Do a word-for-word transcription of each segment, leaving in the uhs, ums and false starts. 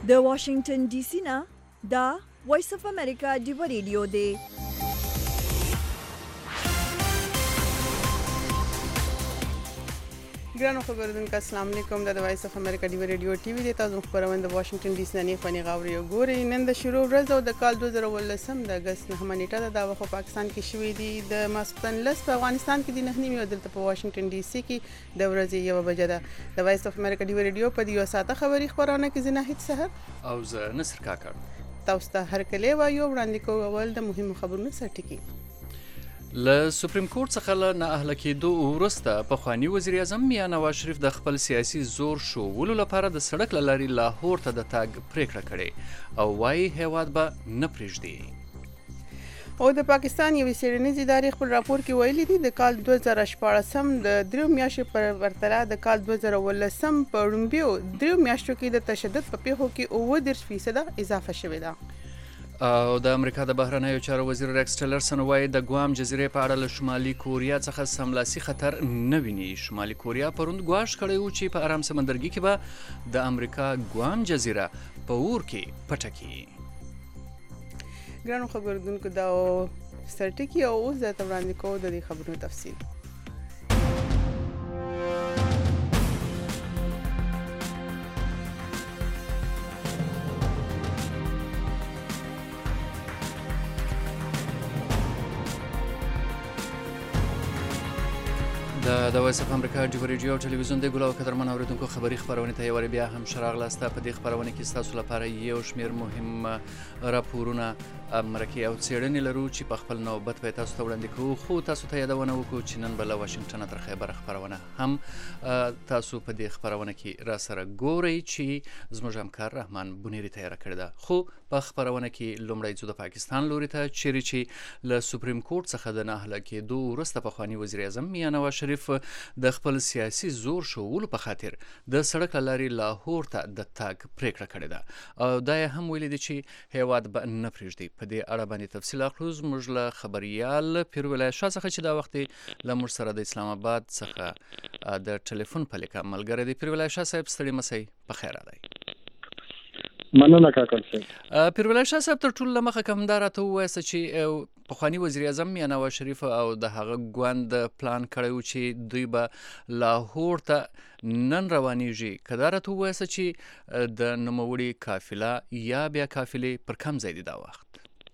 د واشنگټن ډي سي نه دا وایس اف امریکا ډیو ریډیو دی. ګرانو خبردونکو السلام علیکم. د وایس اف امریکا ډیو ریډیو ټي وی د تاسو خبرونه د واشنگټن ډي سي نه فنی غاوري ګوري. نن د شروع ورځ او د کال دوه زره ولسم د اگست نهمه نیټه د واخو پاکستان کې شوې دي د ماسپتن لس په افغانستان کې د نهنی او دلته په واشنگټن ډي سي کې د ورځې یو بجې ده. د وایس اف امریکا ډیو ریډیو په دیو ساته خبري خبرونه کې زنه هیڅ سحر او زه نصر کاکړ تاسو ته هر کله وایو وړاندې کوول د مهمو خبرونو سرټکی. له سپریم کورټ څخه له نه اهله کېدو وروسته پخواني وزیر اعظم میاں نواز شریف د خپل سیاسي زور شوولو لپاره د سړک له لارې لاهور ته د تګ پریکړه کړې او وایي هیواد به نه پرېږدي. او د پاکستان یو څېړنیز ادارې خپل راپور کې ویلي دي د کال دوه زره شپاړسم د دریو میاشتو پر ورتله د کال دوه زره ولسم په وړاندې دریو میاشتو کې د تشدد په پیښو کې اووه دېرش فیصده اضافه شوې ده. او د امریکا د بهرنیو چارو وزیر ریکس ټیلرسن وایي د ګوام جزیرې په اړه له شمالي کوریا څخه سملاسي خطر نه ویني. شمالي کوریا پروند ګواښ کړی و چې په ارام سمندرګي کې به د امریکا ګوام جزیره په اور کې پټه کړي. ګرانو خبردونکو دا سرټکی او اوس د وړاندې کوو د دې خبرونو تفصیل. د وایس اف امریکا ډیو ریډیو او ټلویزیون د ګلو قدرمن اوریدونکو خبري خبرونه ته یو بیا هم شراغ لاسته. په دې خبرونه کې تاسو لپاره یو شمیر مهم راپورونه مرکه او څېړنې لرو چې په خپل نوبت به تاسو ته وړاندې کوو. خو تاسو ته یادونه وکړو چې نن به له واشنگټن تر خیبر خبرونه هم تاسو په دې خبرونه کې را سره ګورئ چې زموږ همکار رحمان بونیری تیار کړی ده. خو په خبرونه کې لومړی ځو د پاکستان لوري ته چیرې چې له سپریم کورټ څخه د نه اهله کېدو وروسته پخواني وزیر اعظم میاں نواز شریف د خپل سیاسي زور شوولو په خاطر د سړک له لارې لاهور ته د تګ پریکړه کړې ده او دا یې هم ویلي دي چې هیواد به نه پرېږدي. په دې اړه باندې تفصیل اخلو زموږ له خبریال پیرولای شاه څخه چې دا وخت له موږ سره د اسلام آباد څخه د ټلیفون په لیکه ملګری دی. پیرولای شاه صاحب ستړي مسئ په خیر راځئ. مننه کاکړ صاحب. پیرولای شاه صاحب تر ټولو له مخه کوم دا راته ووایاست چې پخواني وزیر اعظم میاں نواز شریف او د هغه ګوند پلان کړی و چې دوی به لاهور ته نن روانیږي. که دا راته ووایاست چې د نوموړي قافله یا بیا قافلې پر کم ځای دي دا وخت؟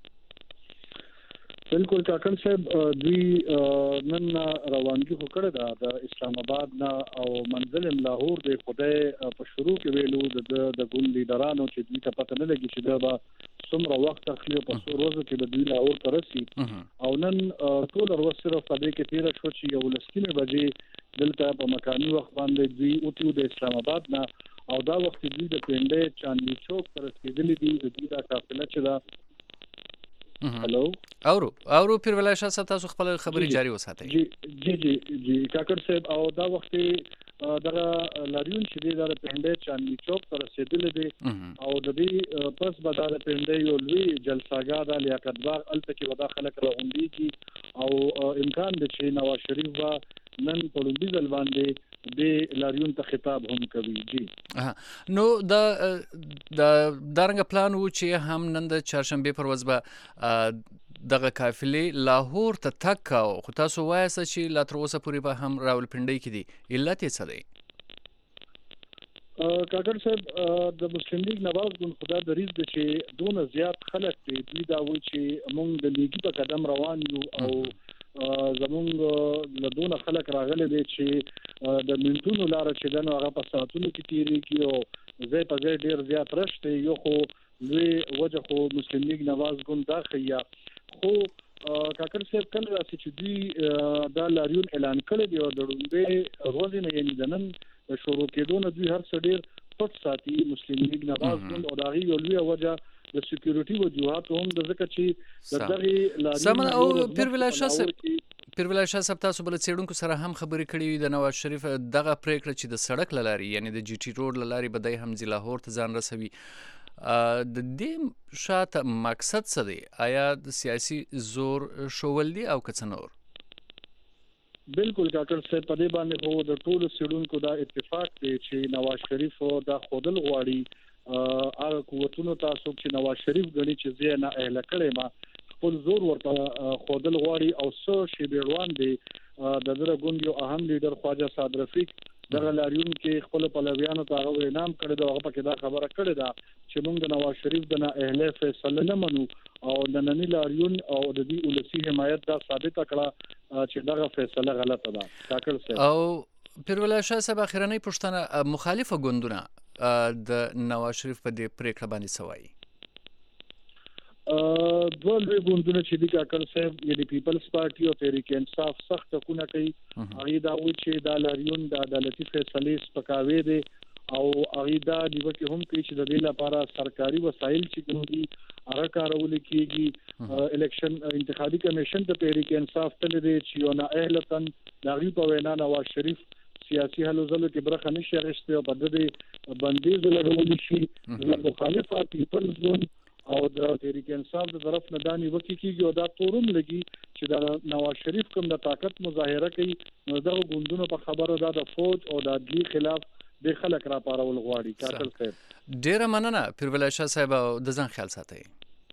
بالکل کاکړ صاحب دوی نن روانګي خو کړې ده د اسلام آباد نه او منزل لاهور د خدای په شروع کې ویلو د د ګوند لیډرانو چې دوی ته پته نه لګي چې دا به څومره وخت اخلي په څو ورځو کې به دوی لاهور ته رسي. او نن ټول ورځ صرف په دې کې تیر شو چې یو لسکینه بجې دلته په مکاني وخت باندې دوی اوتو د اسلام آباد نه او دا وخت دوی د پنډې چاندني چوک پر رسیدلي دي. د دوی دا قافله چې دا هلو اورو اورو پیرولای شاه صاحب تاسو خپل خبري جاری وساتئ. جی جی جی جی کاکړ صاحب او دا وخت دغه لاریون چې دی د پنډې چاندني چوک پر رسیدلي دي او د دې پس به د پنډې یو لوی جلساګاه د لیاقت باغ الته کې ودا خلک راغونډيږي او امکان دی چې نواز شریف با نن په لومړي ځل باندې د لاریون ته خطاب هم کوي. جی نو دا د دارنګ پلان و چې هم نن د چهارشنبه پر ورځ به دغه قافلې لاهور ته تګ کاوه. خو تاسو وایاست چې لا تر اوسه پورې به هم راولپنډۍ کې دي. علت یې څه دی؟ کاکړ صاحب د مسلم لیگ نواز ګوند خدا دریز دی چې دونه زیات خلک دي دوی دا وایي چې موږ د لیګي په قدم روان یو او زمونږ له دونه خلک راغلي دي چې د منټونو لاره چې دنو هغه په ساعتونو کې تیریږي او ځای په ځای ډیر زیات رشته یو خو لوی وجه خو مسلم لیگ نواز ګوند دا خیا. خو کاکړ صاحب کله راسي چې دوی دا لاریون اعلان کړی دی او د ډومبه ورځې نه یعنی د نن شروع کېدو نه دوی هر څه ډیر پټ ساتي مسلم لیگ نواز ګوند او دا یو لوی وجه د سکیورټي وجوهات هم د ځکه چې د دغه لاریون سم او پیرولای شاه صاحب پیرولای شاه صاحب تاسو بل څېړونکو سره هم خبرې کړې د نواز شریف دغه پریکړه چې د سړک لاري یعنی د جی ټي روډ لاري بدای هم ځي لاهور ته ځان رسوي د دې شاته مقصد څه دی؟ آیا د سیاسي زور شوول دی او که څه نور؟ بالکل ډاکټر صاحب په دې باندې خو د ټولو څېړونکو دا اتفاق دی چې نواز شریف دا خودل غواړي هغه قوتونو ته څوک چې نواز شریف غني چې زه نه اهل کړم ما خپل زور ورته خودل غواړي او څو شی بیروان دي د دغه ګوند یو اهم لیډر خواجه صاد رفیق دغه لاریون کې خپل پلویانو ته هغه انعام کړی دا هغه پکې دا خبره کړې ده چې موږ د نواز شریف د نه اهل فیصله نه منو او د نننی لاریون او د دې ولسی حمایت دا ثابت کړه چې دغه فیصله غلطه ده ټاکل سي او پیرولای شاه صاحب اخرنۍ پښتنه مخالفه ګوندونه د نواز شریف په دې پریکړه باندې سوای دوه لوی ګوندونه چې د کاکل صاحب یعنی پیپلز پارټي او تحریک انصاف سخت ټکونه کوي هغه دا وایي چې د لاریون د عدالتي فیصلې سپکاوي دي او هغه دا نیوکه هم کوي چې د دې لپاره سرکاري وسایل چې ګوندي هغه کارول کیږي الیکشن انتخابي کمیشن د تحریک انصاف تل دي چې یو نه اهلتن دغه په وینا نواز شریف سیاسي حل زلو کې برخه نشي اخیستي او په دې بندیز لګول شي د مخالفه پیپلز ګوند او د تحریک انصاف د طرف نه دانی وکی کیږي او دا تورم لګي چې د نواز شریف کوم د طاقت مظاهره کوي نو دغه ګوندونو په خبرو دا د فوج او د عدلی خلاف د خلک را پارول غواړي کاکل صاحب ډیره مننه پیرولای شاه صاحب د ځان خیال ساتئ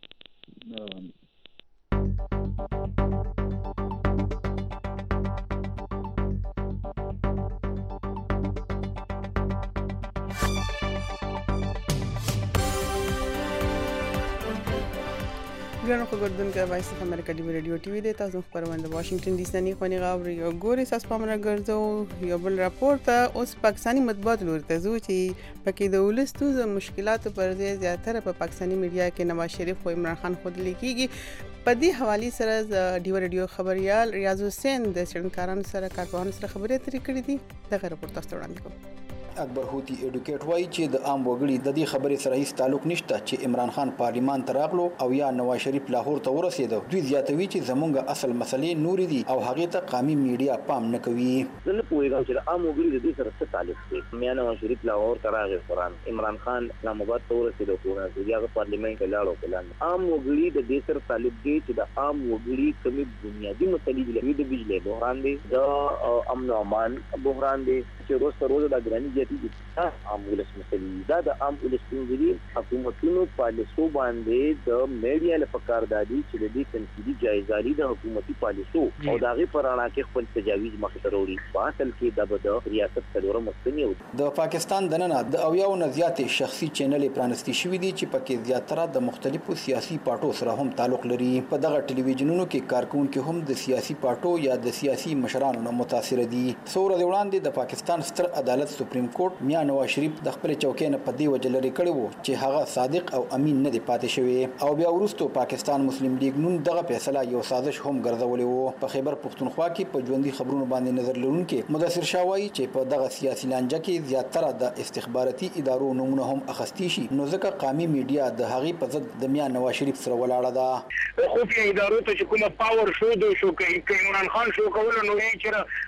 ګرانو خبردونکو وایس اف امریکا دی ریډیو ټي وی د تاسو خبرونه د واشنگټن ډي سي نه خونی غاوري او ګوري ساس پامره ګرځو یو بل راپورټ اوس پاکستانی مطبوعات لورته زو چې پکې د ولستو د مشکلاتو پر ځای زیاتره په پاکستانی میډیا کې نواز شریف او عمران خان خود لیکيږي په دې حواله سره د ډیو ریډیو خبريال ریاض حسین د څنګهکارانو سره کارپوهانو سره خبرې اترې کړې دي دغه راپورټ تاسو وړاندې کوم اکبر هوتی ایډوکیټ وایي چې د عام وګړي د دې خبرې سره هیڅ تعلق نشته چې عمران خان پارلیمان ته راغلو او یا نواز شریف لاهور ته ورسېدو دوی زیاتوي چې زمونږ اصل مسلې نوري دي او هغه ته قومي میډیا پام نه کوي زه نه پوهیږم چې د عام وګړي د دې سره څه تعلق دی میا نواز شریف لاهور ته راغی قرآن عمران خان اسلام آباد ته ورسېدو قرآن چې هغه پارلیمان کې لاړو کلان عام وګړي د دې سره تعلق دی چې د عام وګړي کومې بنیادی مسلې دي د بجلی بحران دی د امن او امان بحران دی چې روز تر روزه د ګرانی جدي دي عام ولس مسلې دا د عام ولس څنګه حکومتونو پالیسو باندې د میډیا لپاره دادي چې د دې تنقیدي جایزه لري د حکومتي پالیسو او دغه پرانا کې خپل تجاویز مخ ته وروړي په اصل کې د ریاست څلورم مستنی د پاکستان دننه د اویاو نه زیات شخصي چینلې پرانستی شوې دي چې پکې زیاتره د مختلفو سیاسي پارټو سره هم تعلق لري په دغه ټلویزیونونو کې کارکونکو هم د سیاسي پارټو یا د سیاسي مشرانو نه متاثر دي څو ورځې وړاندې د پاکستان ستر عدالت سپریم کورټ میا نواز شریف د خپل چوکۍ نه په دې وجه لري کړی وو چې هغه صادق او امین نه دی پاتې شوی او بیا وروسته پاکستان مسلم لیگ نون دغه فیصله یو سازش هم ګرځولې وو په خیبر پښتونخوا کې په ژوندۍ خبرونو باندې نظر لرونکي مدثر شاه وایي چې په دغه سیاسي لانجه کې زیاتره د استخباراتي ادارو نمونه هم اخستي شي نو ځکه قومي میډیا د هغې په ضد د میا نواز شریف سره ولاړه ده خفیه ادارو ته چې کومه پاور شو د شو کې عمران خان شو کول نو یې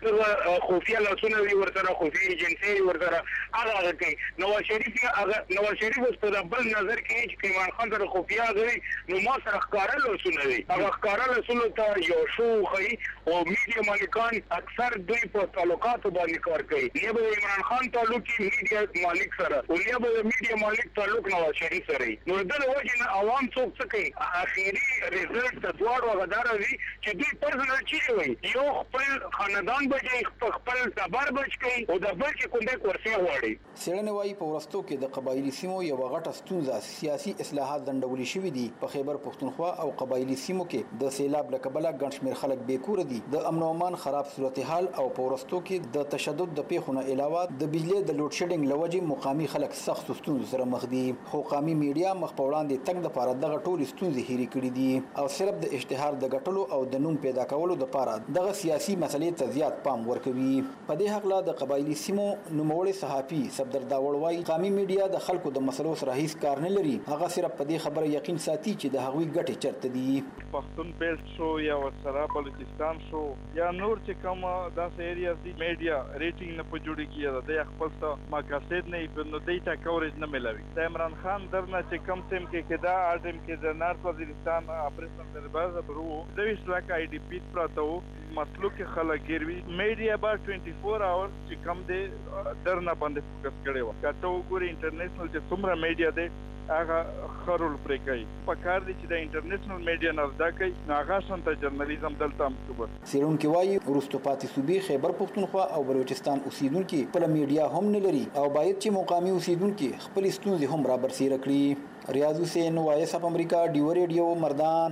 چې خفیه لاسونه وی ورته خفیه ایجنسی ورته هغه کوي نواز شریف هغه نواز شریف اوس په بل نظر کې چې عمران خان سره خفیه غوي نو ما سره ښکارا لاسونه وی هغه ښکارا لاسونه ته یو شو خي او میډیا مالکان اکثر دوی په تعلقاتو باندې کار کوي نه به عمران خان تعلق کې میډیا مالک سره او نه به میډیا مالک تعلق نواز شریف سره نو د وجه نه عوام څوک څه کوي اخیری ریزلټ د دوړ وغدار وي چې دوی پرسنل چی وي یو خپل خاندان بچي خپل تبر بچ کوي او د بل کې کومه ورسې وړي سړنه وايي په ورستو کې د قبایلی سیمو یو غټه ستونزه سیاسي اصلاحات دندولې شوې دي په خیبر پښتونخوا او قبایلی سیمو کې د سیلاب لکبله ګڼ شمېر خلک بیکور دي د امن او امان خراب صورتحال او په ورستو کې د تشدد د پیښو علاوه د بجلی د لوډ شیډینګ لوجې مقامي خلک سخت ستونزو سره مخ دي خو قومي میډیا مخ په وړاندې تک د لپاره دغه ټول ستونزې هېرې کړې دي او صرف د اشتهار د ګټلو او د نوم پیدا کولو لپاره دغه سیاسي مسلې ته زیات پام ورکوي په دې حق لا د قبایلی سیمو نوموړي صحافي صفدر داوړ وايي قومي میډیا د خلکو د مسلو سره هیڅ کار نه لري هغه صرف په دې خبره یقین ساتي چې د هغوی ګټې چرته دي پښتون بیلټ شو یا ورسره بلوچستان شو یا نور چې کوم داسې ایریاز دي میډیا ریټینګ نه په جوړی کیږي د خپل څه مقاصد نه په نو دیتا کوریج نه ملوي د عمران خان درنه چې کم سیم کې کدا اډم کې د نارت وزیرستان اپریشن دربار برو د ویش لکه آی ډی پی پروتو مسلو کې خلک ګیر وي. میډیا به ټوینټي فور آورز چې کم دی درنه باندې فوکس کړی وه. که ته وګورې انټرنیشنل چې څومره میډیا دی هغه ښه رول پرې کوي. پکار دی چې د انټرنیشنل میډیا نه زده کوي نو هغه شانته جرنالیزم دلته هم شته. څېړونکي وایي وروسته پاتې صوبې خیبر پښتونخوا او بلوچستان اوسیدونکي خپله میډیا هم نه لري او باید چې مقامي اوسیدونکي خپلې ستونزې هم رابرسېره کړي. ریاض حسین، وایس اف امریکا، ډیو ریډیو، مردان.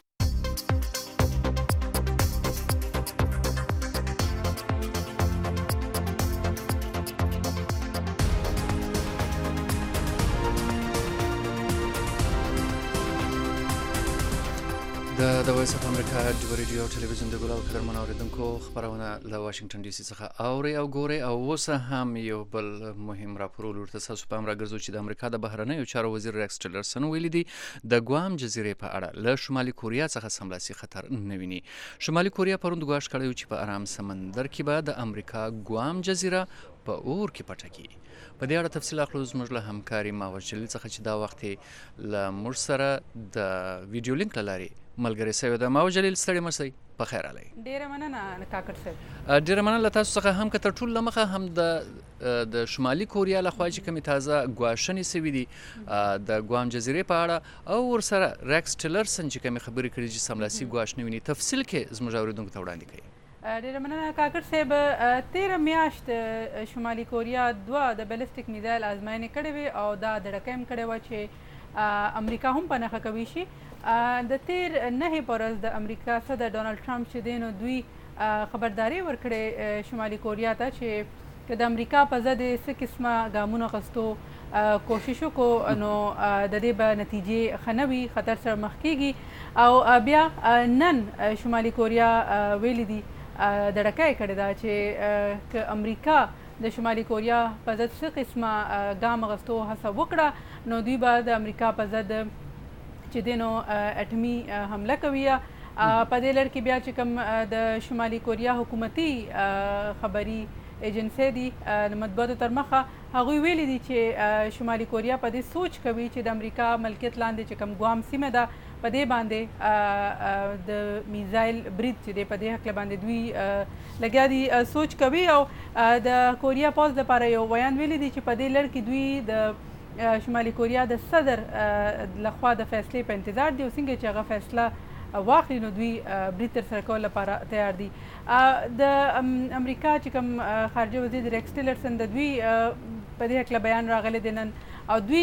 د وایس اف امریکا ډیو ریډیو ټلویزیون د ګلو قدرمن اوریدونکو خبرونه له واشنگټن ډي سي څخه اوري او ګوري. او اوس هم یو بل مهم راپور ورته تاسو په امر راګرځو چې د امریکا د بهرنیو چارو وزیر ریکس ټیلرسن ویلي دی د ګوام جزیرې په اړه له شمالي کوریا څخه سملاسي خطر نه ویني. شمالي کوریا پروند ګواښ کړی چې په آرام سمندر کې به د امریکا ګوام جزیره په اور کې پټه کړي. په دې اړه تفصیل اخلو زموږ له همکاري ماوش جلیل څخه چې دا وخت له موږ سره د ویډیو لینک له لارې ملګری شوی ده. ماوش جلیل ستړي مشئ، په خیر راغلی. ډیره مننه کاکړ صاحب. ډیره مننه له تاسو څخه هم که تر ټولو له مخه هم د د شمالي کوریا لخوا چې کومې تازه ګواښنې سوي دي د ګوام جزیرې په اړه او ورسره ریکس ټیلرسن چې کومې خبرې کړي چې سملاسي ګواښ نه ویني، تفصیل کې زموږ اورېدونکو ته وړاندې کوي. ډیره مننه کاکړ صاحب. تیره میاشت شمالي کوریا دوه د بیلسټیک میزایل ازموینې کړې وې او دا دړکه هم کړې وه چې امریکا هم په نښه کوي شي. د تیر نهې په ورځ د امریکا صدر ډونالډ ټرمپ چې دی نو دوی خبرداری ورکړې شمالي کوریا ته چې که د امریکا په ضد یې څه قسمه ګامونه اخیستو کوشش وکړو نو د دې به نتیجې ښه نه وي، خطر سره مخ کیږي. او بیا نن شمالي کوریا ویلي دي دړکه یې کړې ده چې که امریکا د شمالي کوریا په ضد څه قسمه ګام اخیستو هڅه وکړه نو دوی به د امریکا په ضد چې دی نو اټمي حمله کوي. په دې لړ کې بیا چې کوم د شمالي کوریا حکومتي خبري ایجنسۍ دي د مطبوعاتو تر مخه هغوی ویلي دي چې شمالي کوریا په دې سوچ کوي چې د امریکا ملکیت لاندې چې کوم ګوام سیمه ده په دې باندې د میزایل برید چې دی په دې هکله باندې دوی لګیا دي سوچ کوي. او د کوریا پوز دپاره یو بیان ویلی دی چې په دې لړ کې دوی د شمالي کوریا د صدر لخوا د فیصلې په انتظار دي او څنګه چې هغه فیصله واخلي نو دوی برید ترسره کولو لپاره تیار دي. د امریکا چې کوم خارجه وزیر ریکس ټیلرسن د دوی په دې هکله بیان راغلی دی نن او دوی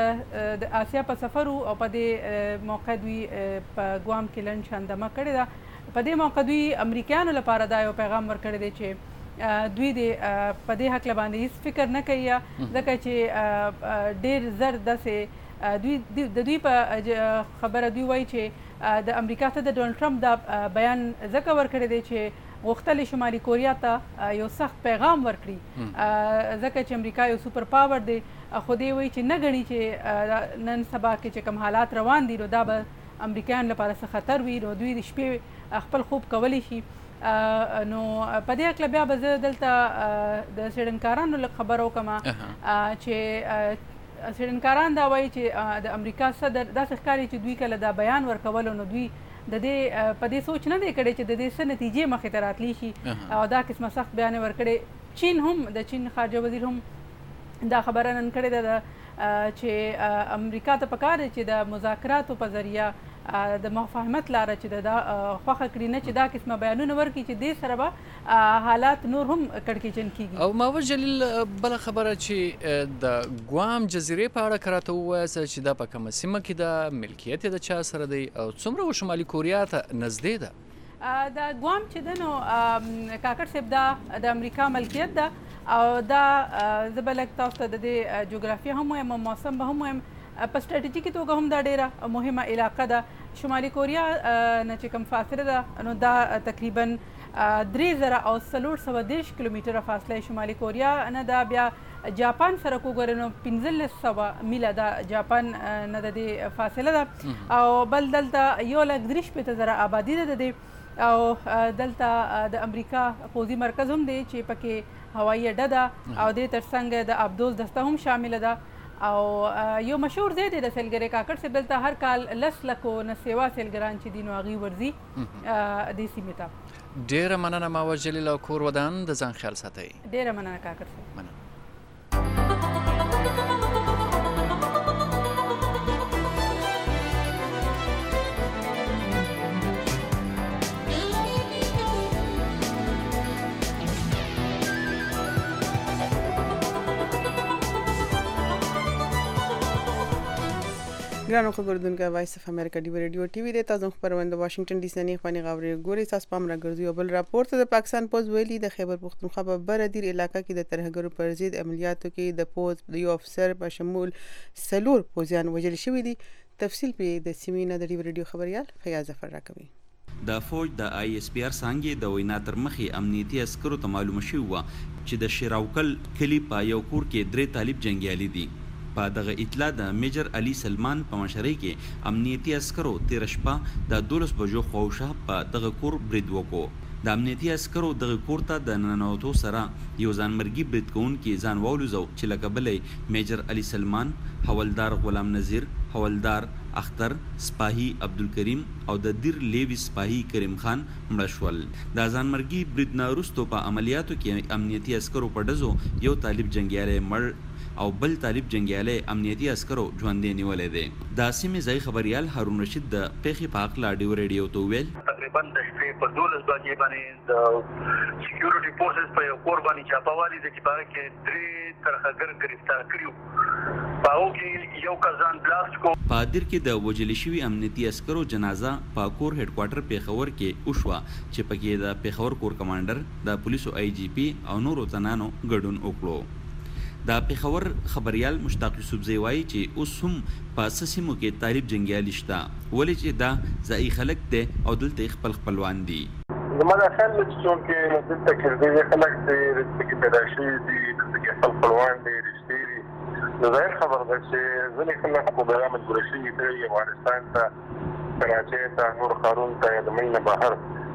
د آسیا په سفر وو او په دې موقع دوی په ګوام کې لنډ شاندمه کړې ده. په دې موقع دوی امریکایانو لپاره دا یو پیغام ورکړی دی چې دوی د په دې هکله باندې هیڅ فکر نه کوي ځکه چې ډېر زر داسې دوی د دوی په خبره دوی وایي چې د امریکا ته د ډونالډ ټرمپ دا بیان ځکه ورکړی دی چې غوښتل شمالي کوریا ته یو سخت پیغام ورکړي ځکه چې امریکا یو سوپر پاور دی خو دې وایي چې نه ګڼي چې نن سبا کې چې کوم حالات روان دي نو دا به امریکایانو لپاره څه خطر وي نو دوی د شپې خپل خوب کولی شي. نو په دې هکله بیا به زه دلته د څېړنکارانو لږ خبره وکړم چې څېړنکاران دا وایي چې د امریکا صدر داسې ښکاري چې دوی کله دا بیان ورکولو نو دوی د دې په دې سوچ نه دی کړی چې د دې څه نتیجې مخې ته راتلی شي او دا قسمه سخت بیان یې ورکړی. چین هم د چین خارجه وزیر هم دا خبره نن کړې ده چې امریکا ته پکار دی چې د مذاکراتو په ذریعه د مفاهمت لاره چې دا خوښه کړي نه چې دا قسمه بیانونه ورکړي چې دې سره به حالات نور هم کړکېچن کیږي. او ماوش جلیل بله خبره چې د ګوام جزیرې په اړه که راته ووایاست چې دا په کومه سیمه کې ده، ملکیت یې د چا سره دی او څومره شمالي کوریا ته نږدې ده؟ د ګوام چې ده نو کاکړ صاحب دا د امریکا ملکیت ده او دا زه به لږ تاسو ته د دې جغرافیه هم وایم او موسم به هم وایم. په سټریټیکي توګه هم دا ډیره مهمه علاقه ده. شمالي کوریا نه چې کوم فاصله ده نو دا تقریبا درې زره او څلور سوه دېرش کیلومتره فاصله شمالي کوریا نه ده. بیا جاپان سره وګورئ نو پنځلس سوه میله ده جاپان نه د دې فاصله ده او بل دلته یو لک درې شپېته زره آبادي ده د دې او دلته د امریکا پوځي مرکز هم دی چې پکې هوایي اډه ده او دې ترڅنګ د ابدوز دسته هم شامله ده او یو مشهور ځای دی د سیلګرۍ کاکړ صاحب دلته هر کال لس لکو نه سیوا سیلګران چې دي نو هغوی ورځي دې سیمې ته. ډیره مننه ماوه جلیل او کور ودان د ځان خیال ساتئ. ډیره مننه کاکر صاحب. مننه. ګرانو خبردونکو وایس اف امریکا ډیو ریډیو ټي وی د تاسو خبرونه واشنگټن ډي سي نه خوني غوړي ګوري تاسو پام راګرځي او بل راپورټ د پاکستان پوز ویلي د خیبر پختونخوا په بردیر علاقې کې د ترهګرو پر ضد عملیاتو کې د پوز د یو افسر په شمول سلور پوزیان وژل شوی دي. تفصیل په د سیمینه د ډیو ریډیو خبريال فیاض ظفر راکوي. د فوج د آی اس پی آر څنګه د وینا تر مخې امنیتي عسکرو ته معلومه شوی و چې د شراوکل کلی په یو کور کې درې طالب جنگیالي دي. په دغه اطلاع د میجر علي سلمان په مشرۍ کې امنیتي عسکرو تیر شپه د دولس بجو خوښه په دغه کور برید وکړو. د امنیتي عسکرو دغه کور ته د ننوتو سره یو ځانمرګي برید کوونکي ځان والوزو چې لکه بلې میجر علي سلمان، حوالدار غلام نذیر، حوالدار اختر سپاهی عبدالکریم او د دیر لیوی سپاهی کریم خان مړه شول. د ځانمرګي برید نه وروسته په عملیاتو کې امنیتي عسکرو په ډزو یو طالب جنگیالی مړ او بل طالب جنگیالی امنیتي عسکرو ژوندی نیولی دی. د سیمې ځای خبریال هارون رشید د پیښې په هکله ډیو ریډیو ته وویل تقریبا د شپې په دولس بجې باندې د سکیورټي فورسز په یو کور باندې چاپاوالي د چې په هغه کې درې ترهګر ګرفتار کړي. په هغو کې یو کسان بلاست کو. په دیر کې د وژل شوي امنیتي عسکرو جنازه په کور هډ کوارټر پیښور کې وشوه چې پکې د پیښور کور کمانډر، د پولیسو آی جی پی او نورو تنانو ګډون وکړو. د پیښور خبریال مشتاق یوسفزی وایي چې اوس هم په سیمو کې طالب جنگیالي شته، ولې چې دا ځایي خلک دی او دلته خپل خپلوان دي. زما دا خیال دی چې څوک دلته کې ځایي خلک دي، دلته کې پیدا شوي دي، دلته کې خپل خپلوان دي، رښتې دي. نو ظاهر خبره ده چې ځینې خلک خو بیا مجبوره شوي دي افغانستان ته، کراچۍ ته، نور ښارونو ته یا د ملک نه بهر،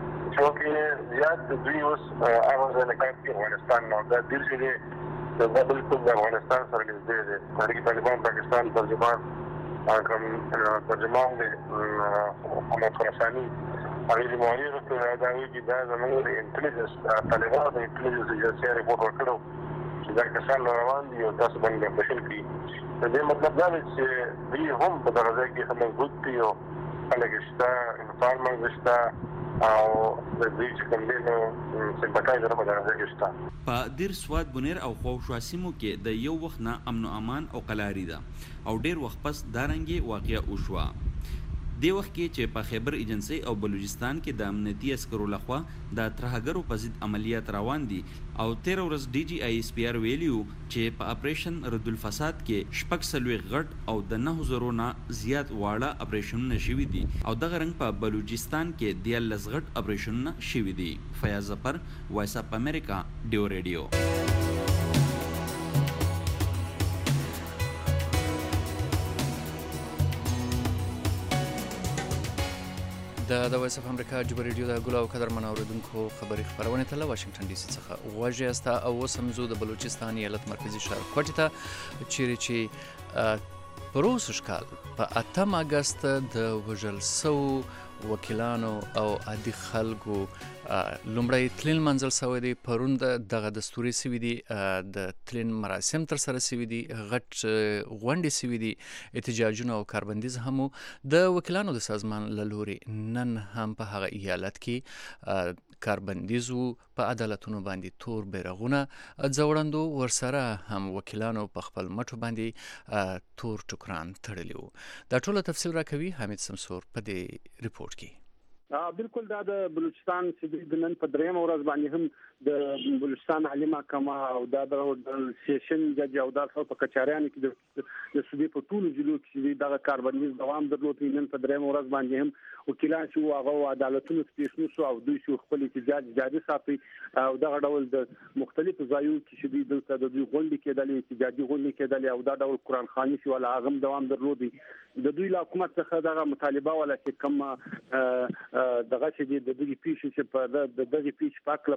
چې زیات دوی اوس هغه ځای نه کار کوي افغانستان نه. دا ډېر چې دی دا بالکل د افغانستان سره نږدې دی. تحریک طالبان پاکستان ترجمان کوم ترجمان دی محمد خراساني، هغې د معاینې وروسته دا وایي چې دا زموږ د انټلیجنس طالبانو د انټلیجنس ایجنسۍ رپورټ ورکړی چې دا کسان روان دي او تاسو باندې بخښل کړي. د دې مطلب دا دی چې دوی هم په دغه ځای کې ښه مضبوط دي او خلک شته، انفارمنټ شته او د دوی چې کوم دی نو سمپټایزر په دغه ځای کې شته. په دیر سواد بونیر او خواوشا سیمو کې د یو وخت نه امن او امان او قلاري ده او ډیر وخت پس دارنګي واقعیا وشوه. دی وخت کې چې په خیبر ایجنسی او بلوچستان کې د امنیتي عسکرو لخوا د ترهګرو په ضد عملیات روان دي او تیر ورځ ډي جی آی اس پی آر ویلیو چې په اپریشن رد الفساد کې شپږ څلوېښت غټ او د نهو زرو نه زیات واړه اپریشنونه شوي دي او دغه رنګ په بلوچستان کې دیارلس غټ اپریشنونه شوي دي. فیاض ظفر، وایس اف امریکا، ډیو ریډیو. د د وایس اف امریکا ډیو ریډیو د ګل او قدر منوریدونکو خبري خبرونه ته له واشنگټن ډي سي څخه واژه است او سمزو د بلوچستان ایالت مرکزی ښار کوټې ته چیرې چې پروس شکال په اتم اگست د وژل سو وکیلانو او عادي خلکو لومړی تلین منزل سوی دی. پرون دغه دستوري سوي دي، د تلین مراسم تر سره سوي دي، غټ غونډې سوي دي، احتجاجونه او کاربندیز هم د وکیلانو د سازمان له لورې نن هم په هغه ایالت کې کاربندیز وو. په عدالتونو باندې تور بیرغونه ځوړندو، ورسره هم وکیلانو په خپل مټو باندې تور ټوکران تړلي وو. دا ټوله تفصیل راکوي حمید سمسور په دې ریپورت کې. بالکل دا د بلوچستان چې د نن په درېیمه ورځ باندې هم د بلوچستان عالي محکمه او دا د سیشن جج او دا په کچاریانو کې د صوبې په ټولو ضلعو کې دغه کاربندیز دوام درلود. نن په درېیمه ورځ باندې هم وکیلان چې هغه عدالتونو ته پیش نشو او دوی چې خپل احتجاج جاري ساتي او دغه ډول د مختلفو ځایونو کې چې دلته د دوی غونډې کېدلې، احتجاجي غونډې کېدلې او دا ډول قرآن خواني چې ولا هغه دوام درلود. د دوی له حکومت څخه دغه مطالبه ولا چې کوم دغه چې د دغه پیښې چې په د دغه پیښې په اړه باندې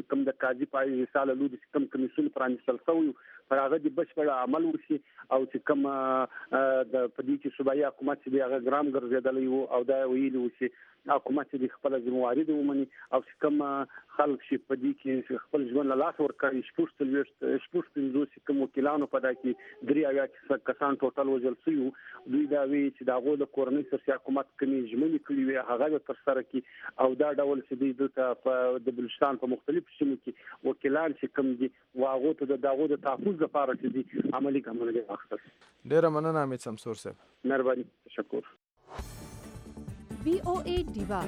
چې کوم د قاضي په حساب له لوري کوم کمیسیون پرانیستل شوی پر هغه د بشپړ عمل وشي او چې کوم د پدې چې صوبایي حکومت چې هغه ګرام ګرځیدلی وو او دا ویلي وو چې حکومت د خپل ذمہواری د ومني او چې کوم خلک چې پدې کې خپل ژوند له لاس ورکړي شپږ تلويشت شپږ پنځوس کوم وکیلانو په دای کې درې اویا کسان ټوټل وژل شوي دوی دا وی چې دا غو د کورنۍ سیاسي حکومت کومې ژمنې کړې وي هغه تر سره کی او دا ډول چې دوی دلته په د بلوچستان په مختلفو سیمو کې وکیلان چې کوم دي واغو ته د داغو د تحفظ لپاره چې دي عملي ګامونه اخیستل. ډیره مننه امید شمسور صاحب. مهرباني تشکر. وی او ای دیوا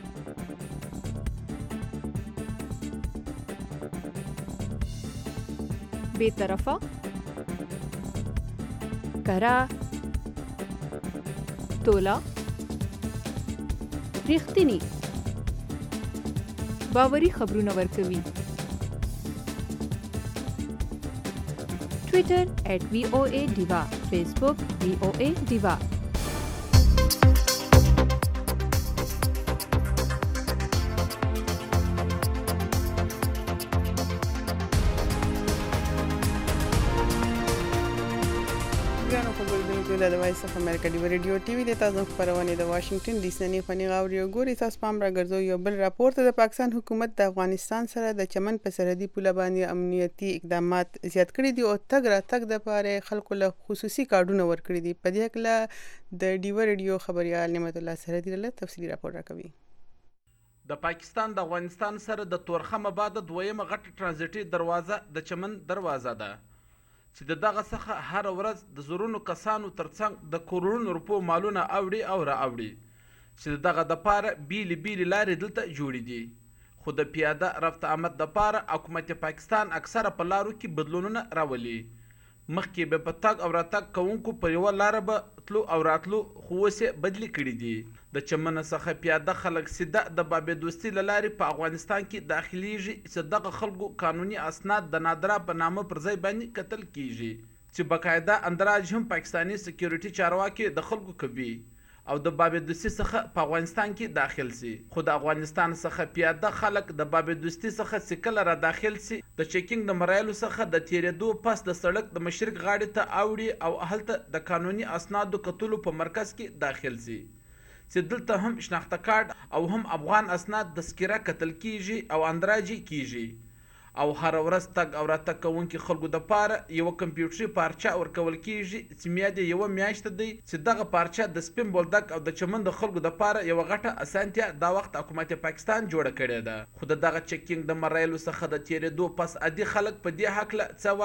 بے طرفه کرا تولا ریښتینی باوري خبرونه ورکوي. ټویټر ایٹ وی او ای دیوا، فیسبوک وی او ای دیوا. د وایس اف امریکا دی ریډیو ټي وي د تاسو خبرونه د واشنگټن ډي سي نه فني غاوري ګوري تاسو پام راګرځو یو بل راپورټ د پاکستان حکومت د افغانستان سره د چمن په سرحدي پوله باندې امنیتي اقدامات زیات کړي دي او تګ را تګ د پاره خلکو له خصوصي کارډونه ورکړي دي. په دې کې د ډي ریډیو خبريال نعمت الله سرحدي له تفصيلي راپور راکوي. د پاکستان د افغانستان سره د تورخم آباد دویمه غټ ترانزیټي دروازه د چمن دروازه ده چې د دغه څخه هر ورځ د زرونو کسانو ترڅنګ د کروڑونو روپو مالونه اوړي او را اوړي چې دغه د پاره بیل بیل لارې دلته جوړې دي خو د پیاده رفت آمد د پاره حکومت پاکستان اکثره په لارو کې بدلونونه راولي. مخکې به په تګ او راتګ کوونکو په یوه لاره به تلو او راتلو خو اوس یې بدلې کړي دي. د چمن څخه پیاده خلک سیده د بابې دوستي له لارې په افغانستان کې داخليږي چې دغه خلکو قانوني اسناد د نادره په نامه پر ځای باندې قتل کیږي چې بقاعده اندراج هم پاکستاني سکیورټي چارواکي د خلکو کوي او د بابې دوستي څخه په افغانستان کې داخل سي. خو د افغانستان څخه پیاده خلک د بابې دوستي څخه سکل را داخل سي د چیکینګ د مرایلو څخه د تیرېدو پس د سړک د مشرق غاړې ته اوړي او هلته د قانوني اسنادو کتلو په مرکز کې داخل سي چې دلته هم شناخته کارت او هم افغان اسناد د سکیره کتل کیږي او اندراجي کیږي او هر ورځ تګ او راتګ کوونکي خلکو د پاره یو کمپیوټري پارچه ورکول کیږي چې میاده یو میاشت دی چې دغه پارچه د سپین بولدک او د چمن د خلکو د پاره یو غټه اسانتیا دا وخت حکومت پاکستان جوړ کړی ده. خو دغه چیکینګ د مرایلو څخه د تیرېدو پس عادي خلک په دې حق له څه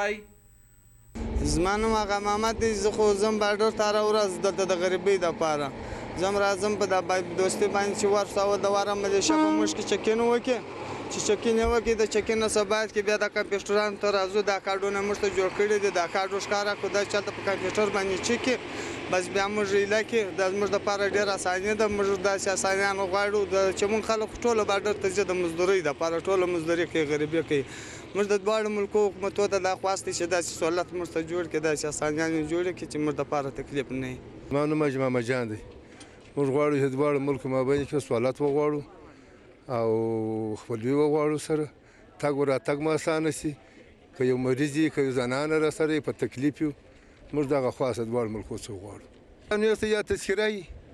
وایي. زمانو هغه محمد دی زه خو زم باډر تار ورځ د غریبۍ د پاره زم راځم په د دوستي باندې چې ورساو د واره مې شپه مشکې چکینو وکي چې چکینه وکي د چکینه سبات کې بیا د کمپیوټران تر ازو د کارډونه مشته جوړ کړی دي د کارډو ښکارا کو د چاته په کمپیوټر باندې چکی بس بیا موږ علاقې د موږ د پاره ډیر اسانه ده موږ د اساسانيان غواړو د چمون خلک ټوله باډر ته د مزدوري د پاره ټوله مزدوري کې غریبي کوي. موږ د دوه ملکو حکومتو ته د خواستې چې د سہولت مرسته جوړ کړي د اساسانيان جوړ کړي چې موږ د پاره تکلیف نه وي. مانو مجمع مجان دي موږ غواړو چې دوه ملک مابین کې سہولت وغواړو او خپلوي وغواړو سره تګ وراتګ مو اسانه شي که یو مریض یې که یو زنانه را سره په تکلیف یو موږ دغه خاصه دوه ملکو څخه غواړو نو یا تذکره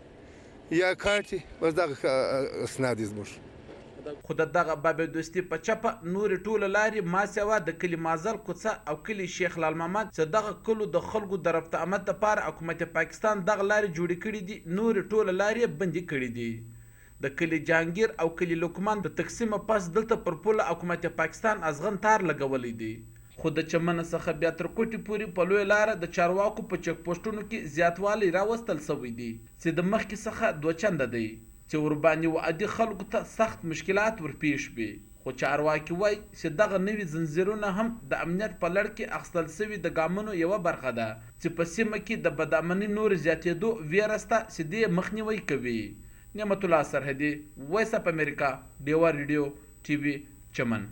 یا کارت بس دغه اسناد زموږ. خو دغه بابې دوستي په چپه نور ټوله لارې ما سوا د کلی مازل کوڅه او کلی شیخ لال محمد چې دغه کلو د خلکو د رفت آمد لپاره حکومت پاکستان دغه لارې جوړې کړي دي نور ټوله لارې بندي کړي دي. د کلی جانگیر او کلی لوکمان د تقسیم پس دلته پر پوله حکومت پاکستان ازغن تار لګولې دي. خو د چمن څخه بیا تر کوټي پوري په لوی لار د چارواکو په چک پوسټونو کې زیاتوالی راوستل شوی دی چې د مخکې څخه دوه چنده دی چې ورباندې وعدي خلکو ته سخت مشکلات ورپېښ وي. خو چارواکي وایي چې دغه نوي زنځیرونه هم د امنیت په لړ کې اخیستل شوي د ګامونو یوه برخه ده چې په سیمه کې د بدامنۍ نور زیاتېدو ویره شته چې دې مخنیوی کوي. نعمت الله سرحدي، وایس اف امریکا، ډیوا ریډیو ټي وي چمن.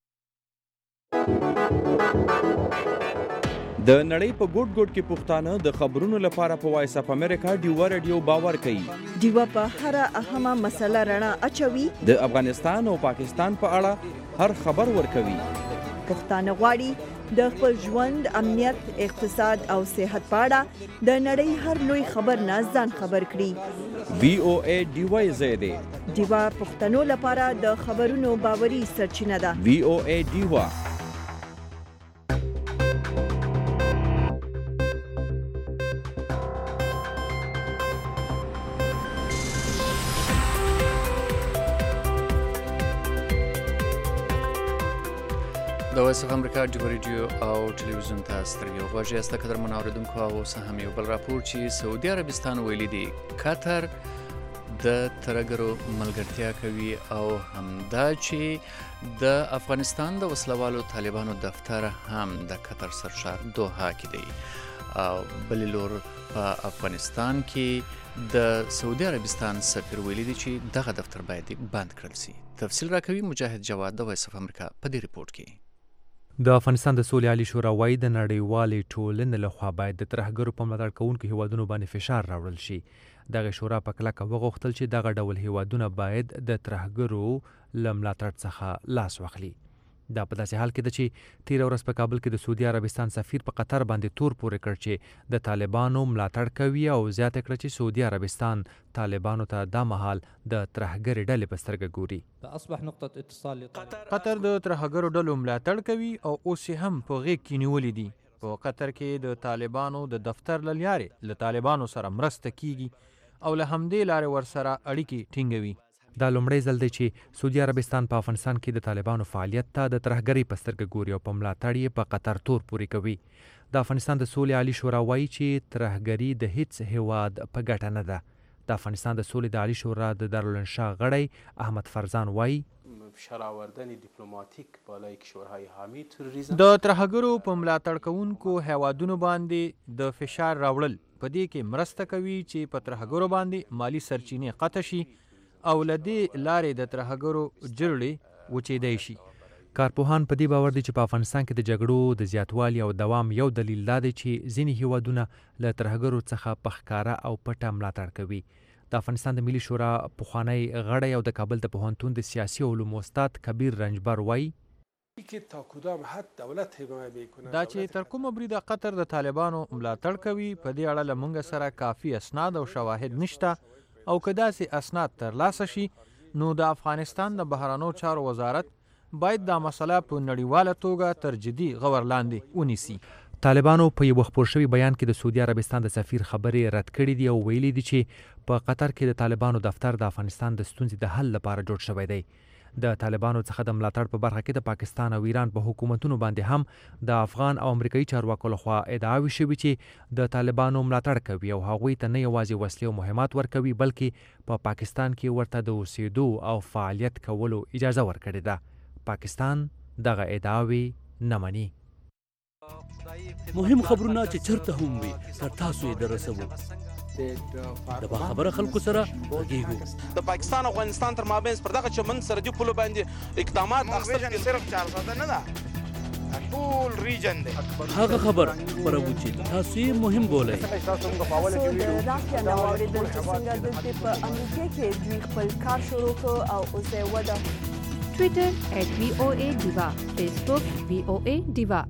د نړۍ په ګوټ ګوټ کې پښتانه د خبرونو لپاره په وایس اف امریکا ډیوا ریډیو باور کوي. ډیوا په هر اهمه مسله رڼا اچوي. د افغانستان او پاکستان په اړه هر خبر ورکوي. پښتانه غواړي د خپل ژوند، امنیت، اقتصاد او صحت په اړه د نړۍ هر لوی خبر نه ځان خبر کړي. وی او ای ډیوای زیاده ډیوا پښتنو لپاره د خبرونو باوري سرچینه ده. وی او ای ډیوا. د وایس اف امریکا ډیو ریډیو او ټلویزیون ته سترګې غوږ یاست قدرمن اوریدونکو. او اوس هم یو بل راپور چې سعودي عربستان ویلي دی قطر د ترهګرو ملګرتیا کوي او همدا چې د افغانستان د وسلوالو طالبانو دفتر هم د قطر سرشار دوحه کې دی او بل لور په افغانستان کې د سعودي عربستان سفیر ویلي دی چې دغه دفتر باید بند کړل شي. تفصیل راکوي مجاهد جواد د وایس اف امریکا په دې ریپورت کې. د افغانستان د سولې عالی شورا وايي د نړیوالې ټولنې لخوا باید د ترهګرو په ملاتړ کوونکو هیوادونو باندې فشار راوړل شي. دغه شورا په کلکه وغوښتل چې دغه ډول هیوادونه باید د ترهګرو له ملاتړ څخه لاس واخلي. دا په داسې حال کې ده چې تیره ورځ په کابل کې د سعودي عربستان سفیر په قطر باندې تور پورې کړ چې د طالبانو ملاتړ کوي او زیاته کړه چې سعودي عربستان طالبانو ته دا مهال د ترهګرې ډلې په سترګه ګوري. اصبح نقطه اتصال قطر د ترهګرو ډلو ملاتړ کوي او اوس هم په غیږ کې نیولې دي. په قطر کې د طالبانو د دفتر له لارې له طالبانو سره مرسته کیږي او له همدې لارې ورسره اړیکې ټینګوي. دا لومړی ځل دی چې سعودي عربستان په افغانستان کې د طالبانو فعالیت ته د ترهګرۍ په سترګه ګوري او په ملاتړ یې په قطر تور پورې کوي. د افغانستان د سولې عالی شورا وایي چې ترهګري د هیڅ هیواد په ګټه نه ده. د افغانستان د سولې د عالی شورا د دارالانشا غړی احمد فرزان وایي فشار آوردن دیپلماتیک بالای کشورهای حامی تروریسم د ترهګرو په ملاتړ کوونکو هیوادونو باندې د فشار راوړل په دې کې مرسته کوي چې په ترهګرو باندې مالی سرچینې قطع شي او لدې لارې د ترهګرو جرړې وچېدی شي. کارپوهان په دې باور دي چې په افغانستان کې د جګړو د زیاتوالي او دوام یو دلیل دا دی چې ځینې هیوادونه له ترهګرو څخه په ښکاره او پټه ملاتړ کوي. د افغانستان د ملي شورا پخوانی غړی او د کابل د پوهنتون د سیاسي علومو استاد کبیر رنجبر وایي تا کدام حد دولت حمایت میکنه دا چې تر کومه بریده قطر د طالبانو ملاتړ کوي. په دې اړه له موږ سره کافي اسناد او شواهد نشته او که داسې اسناد ترلاسه شي نو د افغانستان د بهرنیو چارو وزارت باید دا مسله په نړیواله توګه تر جدي غور لاندې ونیسي. طالبانو په یو خپور شوي بیان کې د سعودي عربستان د سفیر خبرې رد کړې دي او ویلي دي چې په قطر کې د طالبانو دفتر د افغانستان د ستونزې د حل لپاره جوړ شوی دی. د طالبانو څخه د ملاتړ په برخه کې د پاکستان او ایران په حکومتونو باندې هم د افغان او امریکایي چارواکو لخوا ادعاوې شوي چې د طالبانو ملاتړ کوي او هغوی ته نه یوازې وسلې او مهمات ورکوي بلکې په پاکستان کې ورته د اوسېدو او فعالیت کولو اجازه ورکړې ده. پاکستان دغه ادعاوې نه مني. مهم خبرونه چې چرته هم وي تر تاسو یې دررسوو. د باخبره خلکو سره غږیږو. د پاکستان او افغانستان تر مابین پر دغه چمن سرحدي پولو باندې اقدامات اخیستل کېږي. صرف چار ساده نه ده، ټول ریجن دی. هغه خبر خپروو چې تاسو یې مهم بولئ. د راسیا نه واورېدل چې څنګه دلته په امریکا کې دوی خپل کار شروع کړ او اوس یې وده. ټویټر ایټ وی او ای ډیوا، فیسبوک وی او ای ډیوا.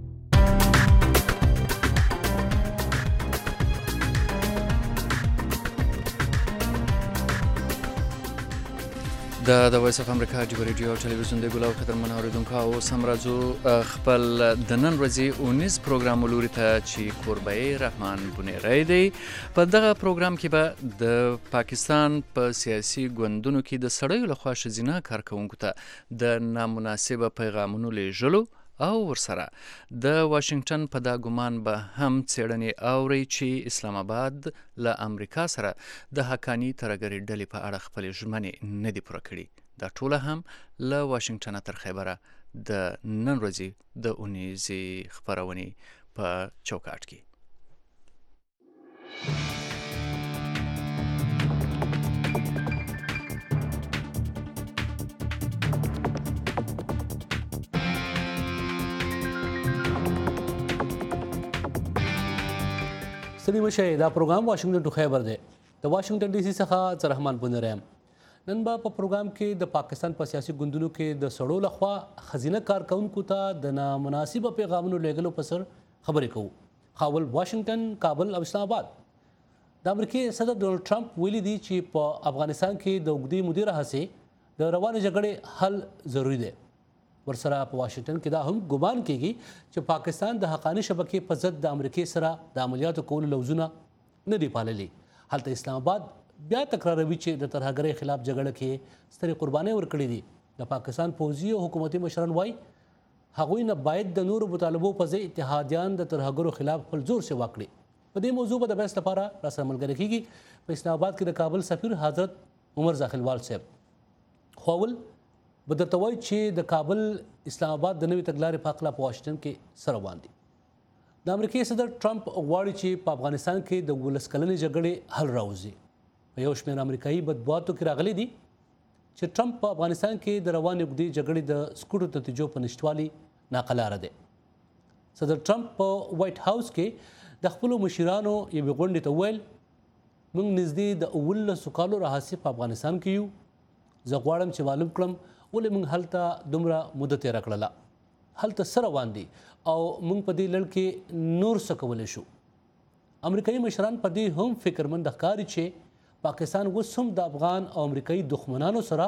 د د وایس اف امریکا ډیو ریډیو او ټلویزیون د ګلاو قدرمن اوریدونکو او سم راځو خپل د نن ورځې اونیز پروګرام لوري ته چې کوربای رحمان بونیری دی. په دغه پروګرام کې به د پاکستان په سیاسي ګوندونو کې د سړیو لخوا ښځینه کارکوونکو ته د نامناسبه پیغامونو لیږلو او ورسره د واشنگټن په دا ګمان به هم څېړنې اوري چې اسلام آباد له امریکا سره د حقاني ترهګرۍ ډلې په اړه خپلې ژمنې نه دي پوره کړي. دا ټوله هم له واشنگټنه تر خیبره د نن ورځې د اونیزې خپرونې په چوکاټ کې. ستړي مشئ، دا پروګرام واشنگټن ټو خیبر دی. د واشنگټن ډي سي څخه زه رحمان بونیری یم. نن به په پروګرام کې د پاکستان په سیاسي ګوندونو کې د سړو لخوا ښځینه کارکونکو ته د نامناسبه پیغامونو لیږلو په سر خبرې کوو. خاول واشنگټن، کابل او اسلام آباد. د امریکای صدر ډونالډ ټرمپ ویلي دي چې په افغانستان کې د اوږدې مودې راهیسې د روانې جګړې حل ضروري دی. ورسره په واشنگټن کې دا هم ګمان کیږي چې پاکستان د حقاني شبکې په ضد د امریکای سره د عملیاتو کولو لوزونه نه دی پاللي. هلته اسلام آباد بیا تکراروي چې د ترهګرۍ خلاف جګړه کې سترې قربانۍ ورکړي دي. د پاکستان پوځي او حکومتي مشران وایي هغوی نه باید د نورو مطالبو په ځای اتحادیان د ترهګرو خلاف خپل زور سیوا کړي. په دې موضوع به د بحث لپاره راسره ملګری کیږي په اسلام آباد کې د کابل سفیر حضرت عمر زاخیلوال صاحب. خو اول به درته وایي چې د کابل اسلام آباد د نوې تګلارې په هکله په واشنګټن کې څه روان دي. د امریکای صدر ټرمپ غواړي چې په افغانستان کې د ولس کلنې جګړې حل راوځي. په یو شمېر امریکایي بدبواتو کې راغلي دي چې ټرمپ په افغانستان کې د روانې اوږدې جګړې د سکوټو نتیجو په نشتوالي ناقلاره دی. صدر ټرمپ په وایټ هاوس کې د خپلو مشرانو یوې غونډې ته وویل موږ نږدې د اوولسو کالو راهیسې په افغانستان کې یو. زه غواړم چې معلوم کړم ولې موږ هلته دومره موده تېره کړله، هلته څه روان دي او موږ په دې لړ کې نور څه کولی شو. امریکایي مشران په دې هم فکرمند ښکاري چې پاکستان اوس هم د افغان او امریکایي دښمنانو سره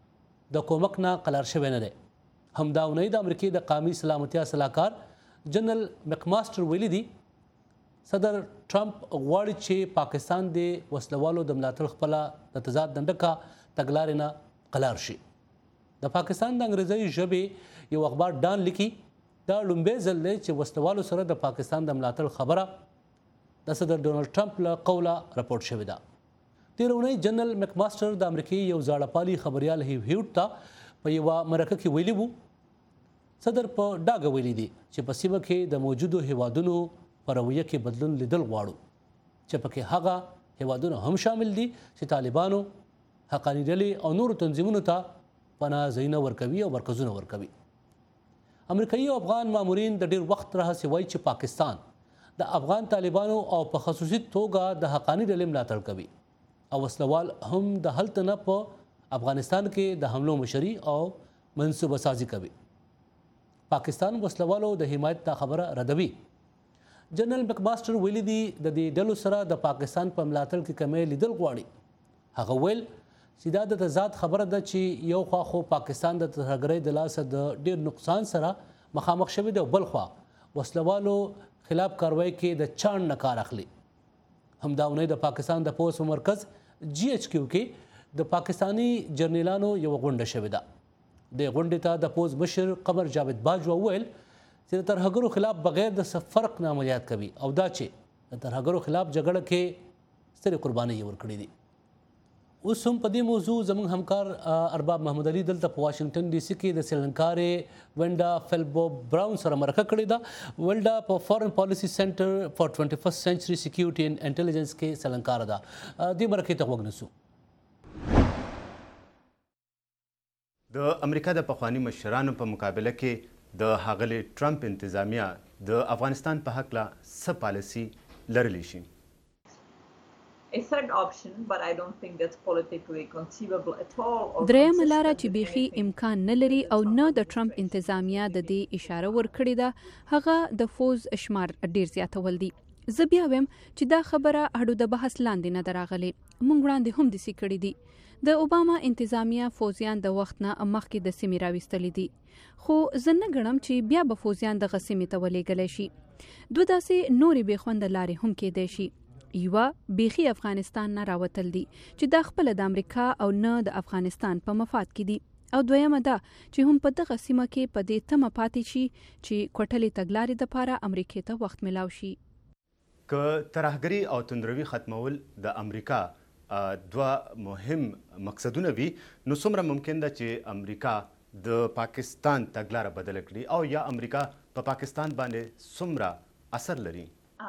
د کومک نه قلار شوی نه دی. همدا اونۍ د امریکای د قومي سلامتیا صلاحکار جنرال مکماستر ویلي دي صدر ټرمپ غواړي چې پاکستان د وسلوالو د ملاتړ خپله د تضاد دنډکه تګلارې نه قلار شي. د پاکستان د انګریزي ژبې یو اخبار ډان لیکي دا لومبی ځل دی چې وسلوالو سره د پاکستان د ملاتړ خبره د صدر ډونالډ ټرمپ له قوله راپورټ شوې ده. تېره اونۍ جنرال مکماستر د امریکای یو زاړه پالي خبریال هیو هیوټ ته په یوه مرکه کې ویلي وو صدر په ډاګه ویلي دي چې په سیمه کې د موجودو هیوادونو په رویه کې بدلون لیدل غواړو چې پکې هغه هیوادونه هم شامل دي چې طالبانو، حقاني ډلې او نورو تنظیمونو ته پناه ځایونه ورکوي او مرکزونه ورکوي. امریکایي او افغان مامورین د ډېر وخت راهیسې وایي چې پاکستان د افغان طالبانو او په خصوصي توګه د حقاني ډلې ملاتړ کوي او وسلوال هم د هلته نه په افغانستان کې د حملو مشري او منصوبه سازي کوي. پاکستان وسلوالو د حمایت دا خبره ردوي. جنرال مکماستر ویلي دي د دې ډلو سره د پاکستان په ملاتړ کې کمی لیدل غواړي. هغه ویل چې دا د تضاد خبره ده چې یو خوا خو پاکستان د ترهګرۍ د لاسه د ډېر نقصان سره مخامخ شوی دی او بل خوا وسلوالو خلاف کاروایی کې د چاڼ نه کار اخلي. همدا اونۍ د پاکستان د پوځ په مرکز جی ایچ کیو کې د پاکستانی جرنیلانو یو غونډه شوې ده. د غونډې ته د پوځ مشر قمر جاوید باجوا وویل چې د ترهګرو خلاف بغیر د څه فرق نه عملیات کوي او دا چې د ترهګرو خلاف جګړه کې سترې قربانۍ ورکړي دي. اوس هم په دې موضوع زموږ همکار ارباب محمد علي دلته په واشنګټن ډي سي کې د سریلنکارې ونډا فیلبو براون سره مرکه کړې ده. ونډا په فارن پالیسي سنټر فار ټوینټي فرسټ سنچري سکیورټي اینډ انټیلیجنس کې سریلنکار ده. دې مرکې ته غوږ نیسو. د امریکا د پخواني مشرانو په مقابله کې د ښاغلي ټرمپ انتظامیه د افغانستان په هکله څه پالیسي لرلی شي؟ درېیمه لاره چې بیخي امکان نه لري او نه د ټرمپ انتظامیه د دې اشاره ورکړې ده هغه د فوز شمار ډیر زیاتول دي. زه بیا وایم چې دا خبره اړو د بحث لاندې نه دراغلي. موږ وړاندې هم داسې کړي دي. د اوباما انتظامیه فوزیان د وخت نه مخکې د سیمې راویستلي دي خو زه نه ګڼم چې بیا به فوزیان دغه سیمې ته ولېږلی شي. دوه داسې نورې بېخونده لارې هم کیدی شي. یوه بیخي افغانستان نه راوتل دي چې دا خپله د امریکا او نه د افغانستان په مفاد کې دي او دویمه ده چې هم په دغه سیمه کې په دې تمه پاتې شي چې کوټلې تګلارې دپاره امریکې ته وخت میلاو شي. که ترهګري او توندروي ختمول د امریکا دوه مهم مقصدونه وي نو څومره ممکن ده چې امریکا د پاکستان تګلاره بدله کړي او یا امریکا په پاکستان باندې څومره اثر لري؟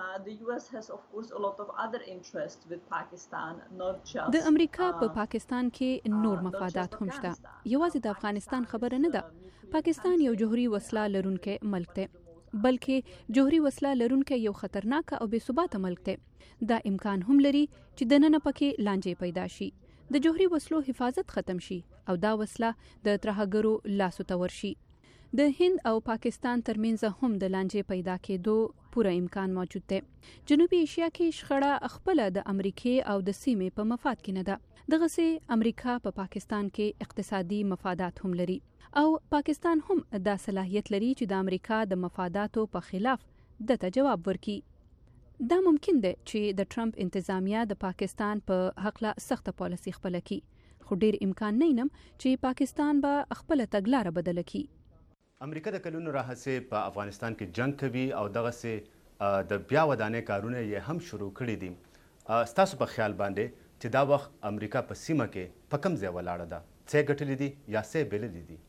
د امریکا په پاکستان کې نور مفادات هم شته. یوازې د افغانستان خبره نه ده. پاکستان یو جوهري وسله لرونکی ملک دی بلکې جوهري وسله لرونکی یو خطرناک او بې ثباته ملک دی. دا امکان هم لري چې دننه پکې لانجې پیدا شي. د جوهري وسلو حفاظت ختم شي او دا وسله د ترهګرو لاسو ته ورشي. د هند او پاکستان ترمنځ هم د لانجې پیدا کېدو پوره امکان موجود دی. جنوبي ایشیا کې شخړه خپل د امریکای او د سیمې په مفاد کې نه ده. دغسې امریکا په پا پاکستان کې اقتصادي مفادات هم لري او پاکستان هم دا صلاحیت لري چې د امریکا د مفاداتو په خلاف دته جواب ورکړي. دا ممکن دی چې د ټرمپ انتظامیه د پاکستان په حقله سخته پالیسي خپله کړي، خو ډیر امکان نه وینم چې پاکستان به خپله تګلاره بدله کړي. امریکا د کلونو راهیسې په افغانستان کې جنگ کوي او دغسې د بیا ودانۍ کارونه یې هم شروع کړي دي. ستاسو په خیال باندې چې دا وخت امریکا په سیمه کې په کوم ځای ولاړه ده؟ څه ګټلې دي یا څه بللې دي؟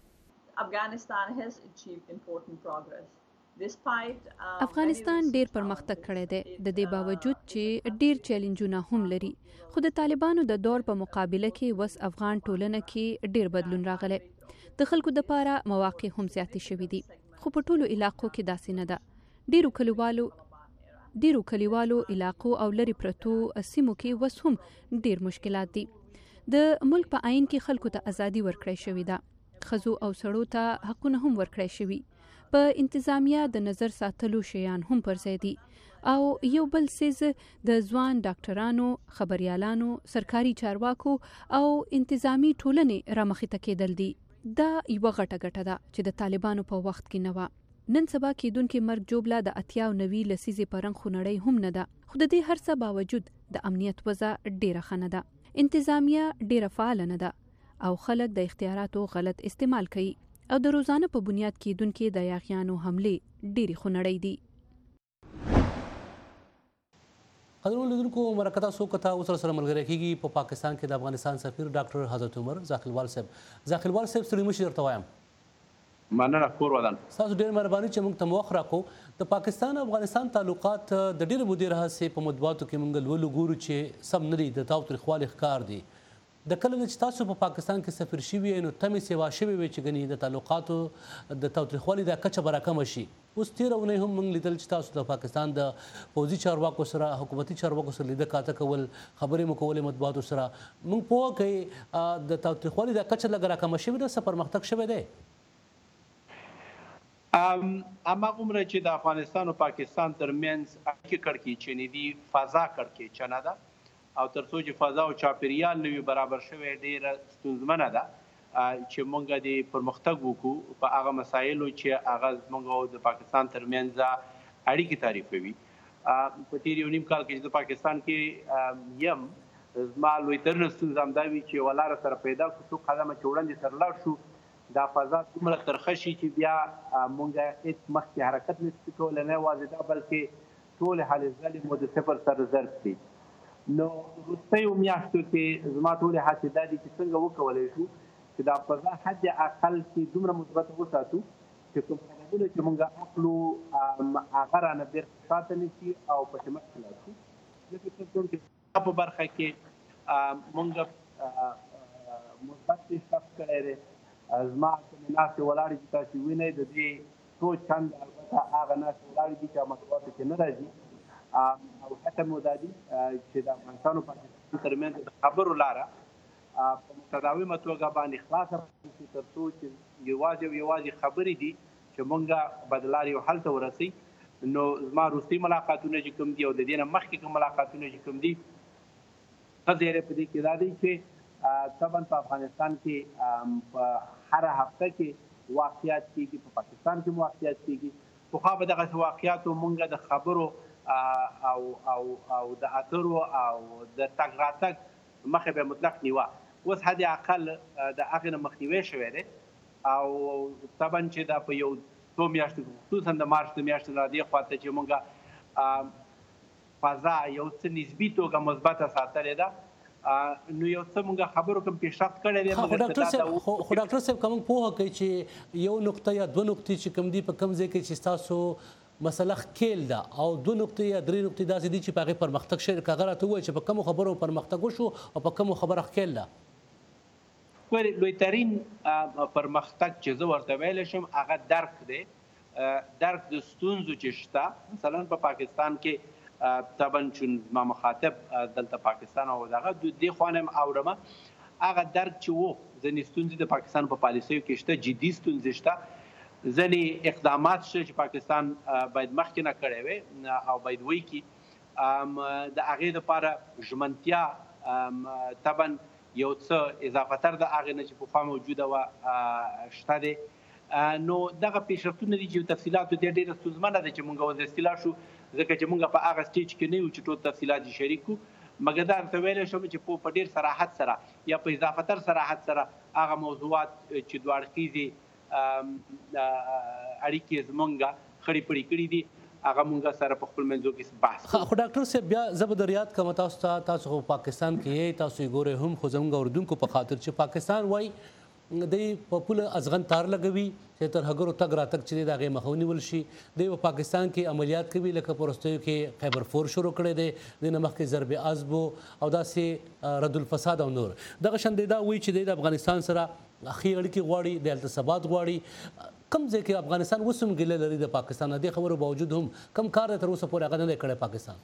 افغانستان ډیر پرمختګ کړی دی، د دې باوجود چې ډیر چیلنجونه هم لري، خو د طالبانو د دور په مقابله کې وس افغان ټولنه کې ډیر بدلون راغلی. د خلکو د پاره مواقع هم زیاتې شوي دي، خو په ټولو علاقو کې داسې نه ده. ډیرو کلیوالو ډیرو کلیوالو علاقو او لري پرتو سیمو کې وس هم ډیر مشکلات دي. د ملک په عین کې خلکو ته ازادي ورکړی شوې ده، ښځو او سړو ته حقونه هم ورکړی شوي. په انتظامیه د نظر ساتلو شیان هم پر ځای دي او یو بل څیز د ځوان ډاکټرانو، خبريالانو، سرکاري چارواکو او انتظامی ټولنې رامخې ته کېدل دي. دا یوه غټه ګټه ده چې د طالبانو په وخت کې نه وه. نن سبا کېدونکې مرګ جوړه د اتیا او نوي لسیزې په رنګ خونړۍ هم نه ده، خو د دې هر څه باوجود د امنیت وضع ډیره ښه نه ده. انتظامیه ډیره فعاله نه ده او خلک د اختیاراتو غلط استعمال کوي او د روزانه په بنیاد کېدونکې د یاغیانو حملې ډیرې خونړۍ دي. قدرمنو لیدونکو، مرکه تاسو کته اوس سره ملګری کیږي په پاکستان کې د افغانستان سفیر ډاکټر حضرت عمر زاخیلوال صاحب. زاخیلوال صاحب ستړي مشي درته وایم. مننه کور ودان. تاسو ډیر مهرباني چې موږ ته وخت راکړو. د پاکستان او افغانستان تعلقات د ډیرو مودې راهیسې په مطبوعاتو کې موږ لولو ګورو چې سم نه دي، د تاوتریخوالي ښکار دي. د کله چې تاسو په پاکستان کې سفیر شوي نو تمې سیوا شوي وي چې ګنې د تعلقاتو د تاوتریخوالي دا کچه به راکمه شي. اوس تېره اونۍ هم موږ لیدل چې تاسو د پاکستان د پوځي چارواکو سره، حکومتي چارواکو سره لیده کاته کول، خبرې مو کولې مطبوعاتو سره. موږ پوه کوي د تاوتریخوالي دا کچه لږ راکمه شوې ده، څه پرمختګ شوی دی؟ هماغومره چې د افغانستان او پاکستان ترمنځ اړیکې کړکېچنې دي، فضا کړکېچنه ده او تر څو چې فضا او چاپیریال نه وي برابر شوی ډېره ستونزمنه ده چې موږ د پرمختګ وکړو په هغه مسایلو چې هغه زموږ او د پاکستان ترمنځ اړیکې تعریفوي. په تېر یو نیم کال کې چې د پاکستان کې یم، زما لویترینه ستونزه همدا وي چې یوه لاره سره پیدا کړو، څو قدمه چې وړاندې سره لاړ شو دا فضا دومره ترخه شي چې بیا موږ هېڅ مخکې حرکت نشو کولی، نه یوازې دا بلکې ټولې هلې ځلې مو د صفر سره ضرب کړي. نو وروستیو میاشتو کې زما ټولې هڅې دا دي چې څنګه وکولی شو چې دا فضا حد اقل کې دومره مثبته وساتو چې کوم قدمونه چې موږ اخلو هغه رانه بېرته شاته نه شي او پسې مخکې لاړ شو. لکه څنګه چې په برخه کې موږ مثبت پیشرفت کړی دی. زما کومې ناستې ولاړې چې تاسې وینئ د دې څو چنده البته هغه ناستې ولاړې دي چې مطبوعاتو کې نه راځي او حتی مو دا دي چې د افغانستان او پاکستان ترمنځ د خبرو لاره په متداومه توګه باندې خلاصه شي تر څو چې یوازې او یوازې خبرې دي چې موږ به د لارې یو حل ته ورسئ. نو زما وروستي ملاقاتونه چې کوم دي او د دې نه مخکې کوم ملاقاتونه چې کوم دي، ښه زیری په دې کې دا دی چې طبعا په افغانستان کې په هره هفته کې واقعیات کېږي، په پاکستان کې واقعیات کېږي. پخوا به دغسې واقعیاتو موږ د خبرو او او او د اترو او د تګ راتګ مخې به مطلق نیوه. اوس حد اقل د هغې نه مخنیوی شوی دی او طبعا چې دا په یو څو میاشتو خصوصا د مارچ د میاشتې نه دې خوا ته چې موږ فضا یو څه نسبي توګه مثبته ساتلې ده، نو یو څه موږ خبرو کوم پیشرفت کړی دی. خو ډاکټر صاحب که موږ پوهه کوي چې یو نقطه یا دوه نقطې چې کوم دي په کوم ځای کې چې ستاسو مسله ښکیل ده او دوه نقطې یا درې نقطې داسې دي چې په هغې پرمختګ شوی، که هغه راته ووایي چې په کومو خبرو پرمختګ وشو او په کومو خبره ښکیل ده؟ ګورې، لویترین پرمختګ چې زه ورته ویلی شم هغه درک دی، درک د ستونزو چې شته. مثلا په پاکستان کې طبعا چې ما مخاطب دلته پاکستان او دغه د دې خوانم اورم هغه درک چې وو ځینې ستونزې د پاکستان په پالیسیو کې شته جدي ستونزې شته ځینې اقدامات شته چې پاکستان باید مخکې نه کړی وي او باید وکړي د هغې دپاره ژمنتیا طبعا یو څه اضافتر د هغې نه چې پخوا موجوده وه شته دی نو دغه پیشرفتونه دي چې تفصیلاتو دې ډېره ستونزمنه ده چې موږ ورته اصطلاح شو ځکه چې موږ په هغه سټیج کې نه یو چې ټول تفصیلات یې شریک کړو مګر دا درته ویلی شم چې په ډېر صراحت سره یا په اضافتر صراحت سره هغه موضوعات چې دوه اړخیزې اړیکې زموږ خړې پړې کړي دي هغه موږ سره په خپل منځو کې بحث خو ډاکټر صاحب بیا زه به در یاد کوم تاسو ته تاسو خو پاکستان کې یې تاسو یې ګورئ هم خو زموږ اردوونکو په خاطر چې پاکستان وایي دی په پوله ازغن تار لګوي چې تر هغو تګ راتګ چې دی د هغې مخه ونیول شي دی په پاکستان کې عملیات کوي لکه په وروستیو کې خیبر فور شروع کړی دی دې نه مخکې ضرب عضبو او داسې رد الفساد او نور دغه شان دی دا وایي چې دی د افغانستان سره ښې اړیکې غواړي د هلته ثبات غواړي کوم ځای کې افغانستان اوس هم ګیله لري د پاکستان د دې خبرو باوجود هم کوم کار دی تر اوسه پورې هغه نه دی کړی پاکستان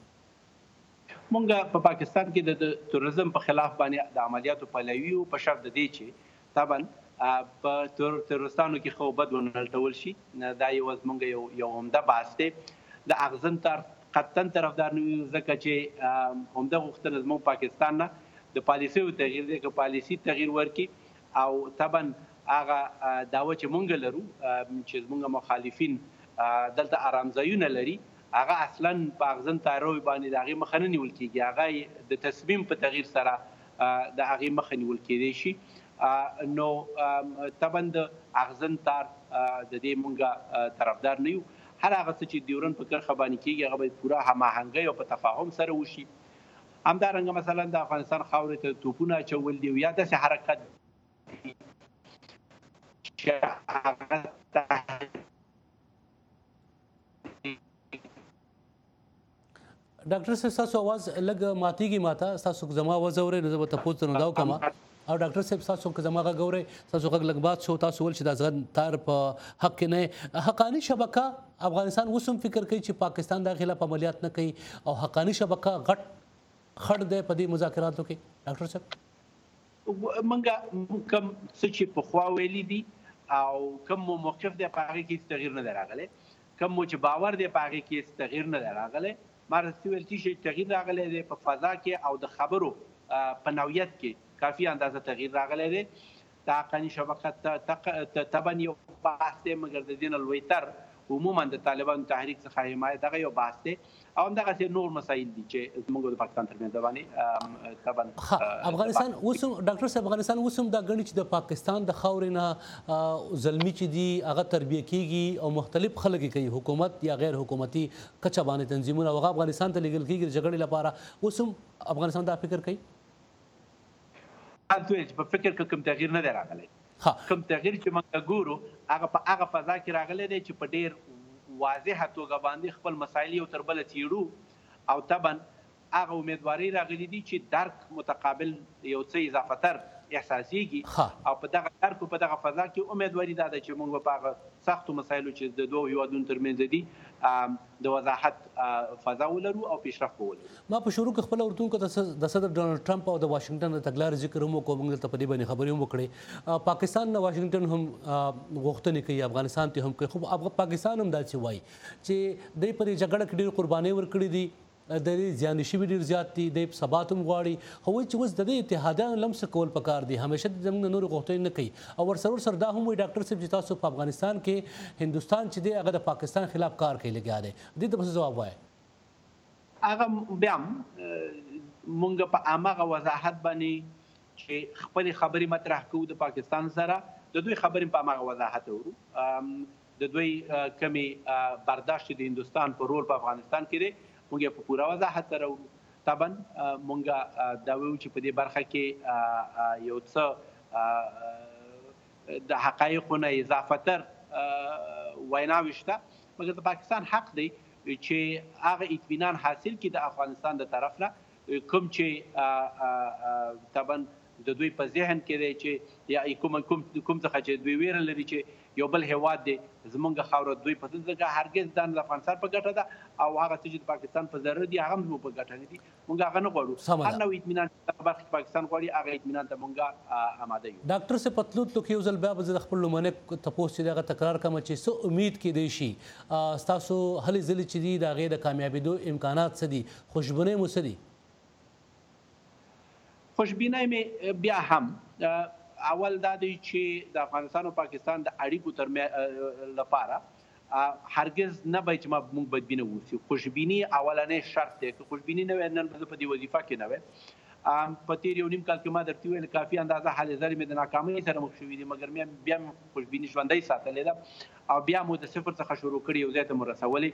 مونږ په پاکستان کې د توریزم په خلاف باندې د عملیاتو پلوي او په شرط د دې چې طبعا په تروریستانو کې خو بد ونلټول شي دا یو زمونږ یو یو عمده بحث دی د اغزن تر قطن طرفدار نه یو ځکه چې عمده غوښتنه زموږ پاکستان نه د پالیسیو تغییر دی که پالیسي تغییر ورکړي او طبعا هغه دعوه چې مونږ لرو چې زمونږ مخالفین دلته آرامځایونه لري هغه اصلا په اغزن تاروی باندې د هغې مخه نه نیول کېږي هغه د تصمیم په تغییر سره د هغې مخه نیول کېدی شي نو طبعا د اغزن تار د دې مونږ طرفدار نه یو هر هغه څه چې ډیورن په کرښه باندې کېږي هغه باید پوره هماهنګۍ او په تفاهم سره وشي همدارنګه مثلا د افغانستان خاورې ته توپونه اچول دي یا داسې حرکت چې هغه ډاکټر صاحب ستاسو اواز لږ ماتېږي ماته ستاسو زما اواز اورئ نو زه به تپوس درنه دا وکړم او ډاکټر صاحب ستاسو که زما غږ اورئ ستاسو غږ لږ باد شو تاسو ویل چې د ازغن تار په حق کې نه حقاني شبکه افغانستان اوس هم فکر کوي چې پاکستان د خلاف عملیات نه کوي او حقاني شبکه غټ خړ دی په دې مذاکراتو کې ډاکټر صاحب موږ کوم څه چې پخوا ویلي دي او کوم موقف دی په هغې کې تغییر نه دی راغلی کوم چې باور دی په هغې کې تغییر نه دی راغلی ما راستی ویل چې تغییر راغلی دی په فضا کې او د خبرو په نوعیت کې کافي اندازه تغییر راغلی دی د حقاني شبکه طبعا یو بحث دی مګر د دې نه لویتر عموما د طالبانو تحریک څخه حمایت دغه یو بحث دی او همدغسې نور مسایل دي چې زموږ د پاکستان تر منځ باندې طبعا افغانستان اوس هم ډاکټر صاحب افغانستان اوس هم دا ګڼي چې د پاکستان د خاورې نه زلمي چې دي هغه تربیه کېږي او مختلف خلک یې کوي حکومت یا غیر حکومتي کچه باندې تنظیمونه هغه افغانستان ته لیږل کېږي د جګړې لپاره اوس هم افغانستان دا فکر کوي په فکر کې کوم تغییر نه دی راغلی کوم تغییر چې موږ ګورو هغه په هغه فضا کې راغلی دی چې په ډېر واضحه توګه باندې خپل مسایل یو تر بله څېړو او طبعا هغه امیدوارۍ راغلي دي چې درک متقابل یو څه اضافتر احساسیږي او په دغه درک په دغه فضا کې امیدواري دا ده چې موږ په هغه سختو مسایلو چې د دوو هیوادونو ترمنځ دي د وضاحت فضا ولرو او پیشرفت ولرو ما په شروع کې خپل اردوونکو ته د صدر ډونالډ ټرمپ او د واشنګټن د تګلارې ذکر هم وکړو موږ دلته په دې باندې خبرې هم وکړې پاکستان نه واشنګټن هم غوښتنې کوي افغانستان ته هم کوي خو پاکستان هم داسې وایي چې دوی په دې جګړه کې ډېرې قربانۍ ورکړې دي د دې زیان شوي ډېر زیات دي د ثبات هم غواړي خو وایي چې اوس د دې اتحادیانو لمس کول پکار دي همیشه زموږ نورې غوښتنې نه کوي او ورسره ورسره دا هم وایي ډاکټر صاحب چې تاسو په افغانستان کې هندوستان چې دی هغه د پاکستان خلاف کار کوي لګیا دی دې ته پس ځواب وایي هغه بیا مونږ په هماغه وضاحت باندې چې خپلې خبرې مطرح کوو د پاکستان سره د دوی خبرې په هماغه وضاحت ورو د دوی کمې برداشت د هندوستان په رول په افغانستان کې دی مونږ یې په پوره وضاحت سره وړو طبعا مونږ دا وایو چې په دې برخه کې یو څه د حقایقو نه اضافتر ویناوې شته مګر د پاکستان حق دی چې هغه اطمینان حاصل کړي د افغانستان د طرف نه کوم چې طبعا د دوی په ذهن کې دی چې یا کوم کوم کوم څخه چې دوی ویره لري چې یو بل هیواد دی زمونږ خاوره دوی په دغه هرګز دا د افغانستان په ګټه ده او هغه چې د پاکستان په ضرر دي هغه هم په ګټه نه دي مونږ هغه نه غواړو هر نوع اطمینان چې برخه پاکستان غواړي هغه اطمینان ته مونږ آماده یو ډاکټر سے پتلو تو کې یو ځل بیا به د خپل لومړنۍ تپوس چې دغه تکرار کوم چې څه امید کېدی شي ستاسو هلې ځلې چې دي د هغې د کامیابېدو امکانات څه دي خوشبینۍ مو څه دي خوشبینۍ مې بیا هم اول دا دی چې د افغانستان او پاکستان د اړیکو تر لپاره هرگز نه باید چې موږ بدبینه واوسو. خوشبیني اولنی شرط دی که خوشبیني نه وي نن به زه په دې وظیفه کې نه ویم. په تېر یو نیم کال کې ما درته وویل کافي اندازه هلې ځلې مې د ناکامۍ سره مخ شوي دي مګر بیا مې خوشبیني ژوندۍ ساتلې ده او بیا مو د صفر څخه شروع کړي یو ځای ته مو رسولې.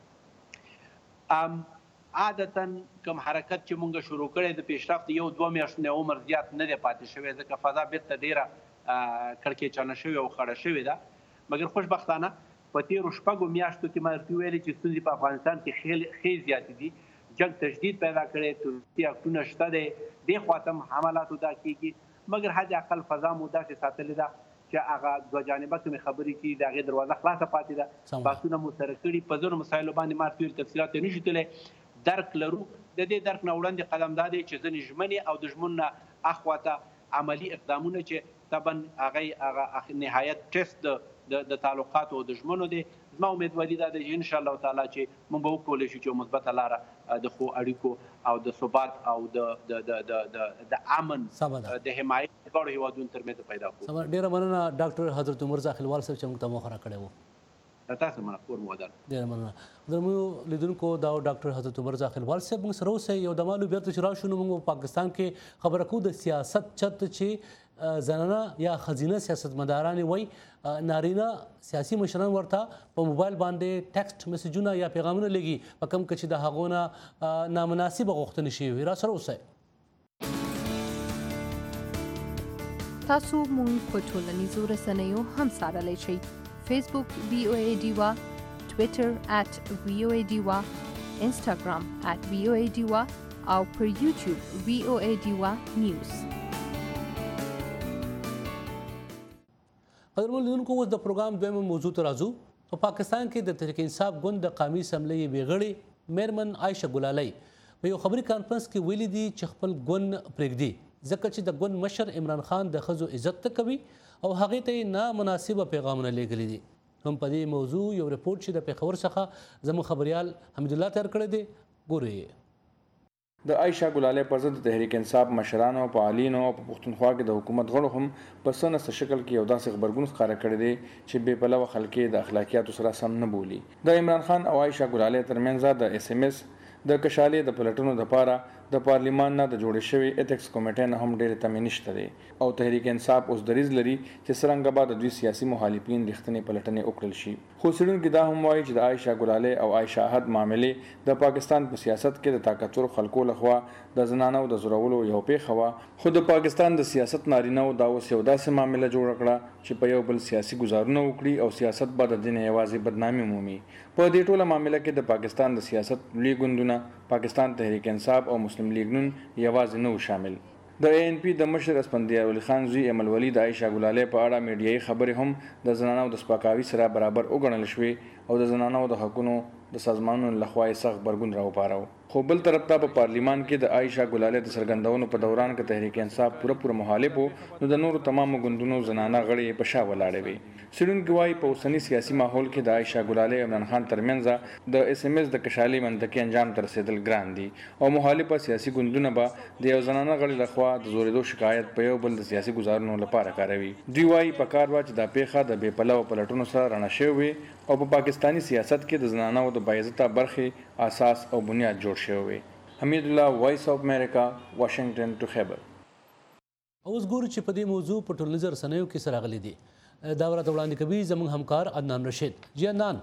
عادتا کوم حرکت چې مونږ شروع کړی د پیشرفت یو دوه میاشتې عمر زیات نه دی پاتې شوی ځکه فضا بیرته ډېره کړکېچنه شوې او خړه شوې ده مګر خوشبختانه په تېرو شپږو میاشتو کې ما درته ویلې چې ستونزې په افغانستان کې ښې زیاتې دي جنګ تشدید پیدا کړی تروریستي اکټونه شته دی دې خوا ته هم حملاتو دا کېږي مګر حد اقل فضا مو داسې ساتلې ده چې هغه دوه جانبه کومې خبرې چې د هغې دروازه خلاصه پاتې ده بحثونه مو سره کړي په ځینو مسایلو باندې ما ورته ویل تفصیلات یې نشو تللی درک لرو د دې درک نه وړاندې قدم دا دی چې ځینې ژمنې او د ژمنو نه اخواته عملي اقدامونه چې طبعا هغه نهایت ټیسټ د تعلقاتو او د ژمنو دی زما امیدواري دا ده چې انشاءالله تعالی چې موږ به وکولی شو چې مثبته لاره د ښو اړیکو او د ثبات او د امن د حمایت دواړو هېوادونو ترمنځ پیدا کړو. ډېره مننه ډاکټر حضرت عمر زاخیلوال صاحب چې موږ ته موخه راکړی و. تاسو مننه کور مو ودان. ډېره مننه درمو لیدونکو دا ډاکټر حضرت عمر زاخیلوال صاحب موږ سره اوسئ یو دمالو بیرته چې راشو نو موږ په پاکستان کې خبره کوو د سیاست چت چې زنانه یا ښځینه سیاستمدارانې وایي نارینه سیاسي مشران ورته په موبایل باندې ټیکسټ میسجونه یا پیغامونه لګي په کوم کې چې د هغو نه نامناسبه غوښتنې شوي وي. را سره اوسئ. تاسو مونږ په ټولنیزو رسنیو هم څارلی شئ. فیسبوک وی او ای ډیوا، ټویټر ات وی او ای ډیوا، انسټاګرام ات وی او ای ډیوا او پر یوټیوب وی او ای ډیوا نیوز. قدرمن لیدونکو اوس د پروګرام دویمه موضوع ته راځو. په پاکستان کې د تحریک انصاف ګوند د قومي اسمبلۍ بېغړې میرمن عایشه ګلالۍ په یو خبري کانفرنس کې ویلي دي چې خپل ګوند پرېږدي ځکه چې د ګوند مشر عمران خان د ښځو عزت نه کوي او هغې ته یې نامناسبه پیغامونه لیږلي دي. هم په دې موضوع یو رپورټ چې د پېښور څخه زموږ خبریال حمیدالله تیار کړی دی ګورئ. د عایشه ګلالۍ پر ضد د تحریک انصاف مشرانو او فعالینو او په پښتونخوا کې د حکومت غړو هم په څه نه څه شکل کې یو داسې غبرګون ښکاره کړی دی چې بې پلوه خلک د اخلاقیاتو سره سم نه بولي. د عمران خان او عایشه ګلالۍ ترمنځ د اس ام اس د کشالې د پلټنو دپاره د پارلیمان نه د جوړې شوې ایتکس کمیټې نه هم ډېرې تمې نشته دی او تحریک انصاف اوس دریځ لري چې څرنګه به د دوی سیاسي مخالفین رښتینې پلټنې وکړل شي. خو څېړونکي دا هم وایي چې د عایشه ګلالۍ او عایشه احد معاملې د پاکستان په سیاست کې د طاقتور خلکو لخوا د زنانو د زورولو یو پیښه وه خو د پاکستان د سیاست نارینهو دا اوس یو داسې معامله جوړه کړه چې په یو بل سیاسي ګزارونه وکړي او سیاست به د دې نه یوازې بدنامي مومي. په دې ټوله معامله کې د پاکستان د سیاست لوی ګوندونه پاکستان تحریک انصاف او مسلم لیگ نون یوازې نه و شامل. د اے ان پی د مشر اسفندیار ولی خان زوی امل ولی د عایشه ګلالۍ په اړه میډیایي خبرې هم د زنانو د سپکاوي سره برابر وګڼل شوې او د زنانو د حقونو د سازمانونو لخوا یې سخت غبرګون راوپاروه. خو بل طرف ته په پارلیمان کې د عایشه ګلالۍ د څرګندونو په دوران کې تحریک انصاف پوره پوره مخالف و نو د نورو تمامو ګوندونو زنانه غړي په شا ولاړې وي. څېړونکي وایي په اوسني سیاسي ماحول کې د عایشه ګلالۍ او عمران خان ترمنځ د اس ام اس د کشالۍ منطقي انجام ته رسېدل ګران دي او مخالفه سیاسي ګوندونه به د یو زنانه غړي لخوا د زورېدو شکایت په یو بل د سیاسي ګزارونو لپاره کاروي. دوی وایي پکار وه چې دا پیښه د بې پلوه پلټنو سره رڼه شوې وي او په پاکستاني سیاست کې د زنانو د باعزته برخې اساس او بنیاد جوړ شوی وي. حمیدالله وایس اف امریکا واشنگټن ټو خیبر. اوس ګورو چې په دې موضوع په ټولنیزو رسنیو کې څه راغلي دي. دا ورته وړاندې کوي زموږ همکار عدنان رشید. جی عدنان.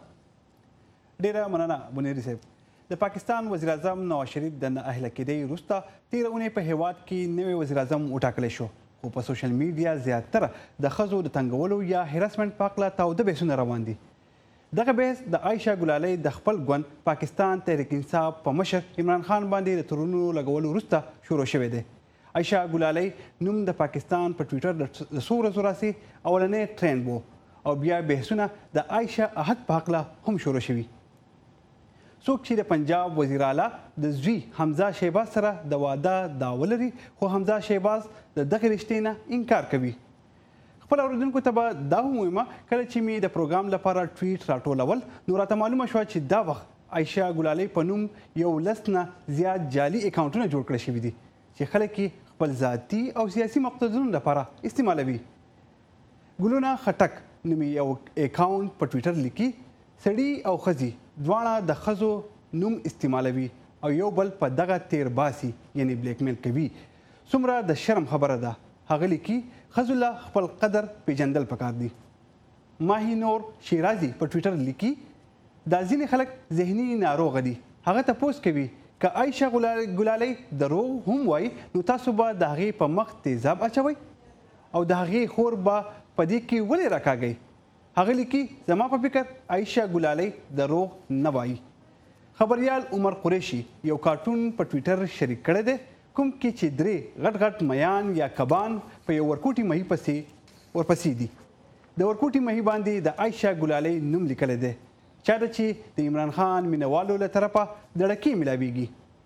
ډېره مننه بنیري صاحب. د پاکستان وزیر اعظم نواز شریف د نه اهله کېدۍ وروسته تېره اونۍ په هیواد کې نوی وزیر اعظم وټاکلی شو خو په سوشل میډیا زیاتره د ښځو د تنګولو یا هراسمنټ په هکله تاوده بحثونه روان دي. دغه بحث د عایشه ګلالۍ د خپل ګوند پاکستان تحریک انصاف په مشر عمران خان باندې د تورونو لګولو وروسته شروع شوی دی. عایشه ګلالۍ نوم د پاکستان په ټویټر د څو ورځو راهیسې اولنی ټرینډ و او بیا بحثونه د عایشه احد په هکله هم شروع شوي. څوک چې د پنجاب وزیر اعلی د زوی حمزه شهباز سره د واده دعوه لري خو حمزه شهباز د دغې رشتې نه انکار کوي. خپل اورېدونکو ته به دا هم ووایم کله چې مې د پروګرام لپاره ټویټ راټولول نو راته معلومه شوه چې دا وخت عایشه ګلالۍ په نوم یو لس نه زیات جعلي اکاونټونه جوړ کړی شوي دي چې خلک یې خپل ذاتي او سیاسي مقصدونو لپاره استعمالوي. ګلونه خټک نومي یو اکاونټ په ټویټر لیکي سړي او ښځې دواړه د ښځو نوم استعمالوي او یو بل په دغه تیر باسي یعنی بلیک میل کوي. څومره د شرم خبره ده. هغه لیکي ښځو له خپل قدر پیژندل پکار دي. ماهی نور شیرازي په ټویټر لیکي دا ځینې خلک ذهني ناروغه دي. هغه تپوس کوي که عایشه ګلالۍ دروغ هم وایي نو تاسو به د هغې په مخ تیزاب اچوئ او د هغې خور به په دې کې ولې راکاږئ. هغه لیکي زما په فکر عایشه ګلالۍ دروغ نه وایي. خبریال عمر قریشي یو کارټون په ټویټر شریک کړی دی کوم کې چې درې غټ غټ میان یا کبان په یو ورکوټي مهي پسې ورپسې دي. د ورکوټي مهي باندې د عایشه ګلالۍ نوم لیکلی دی چا ده چې د عمران خان مینوالو له طرفه د ډکې ملاویږي.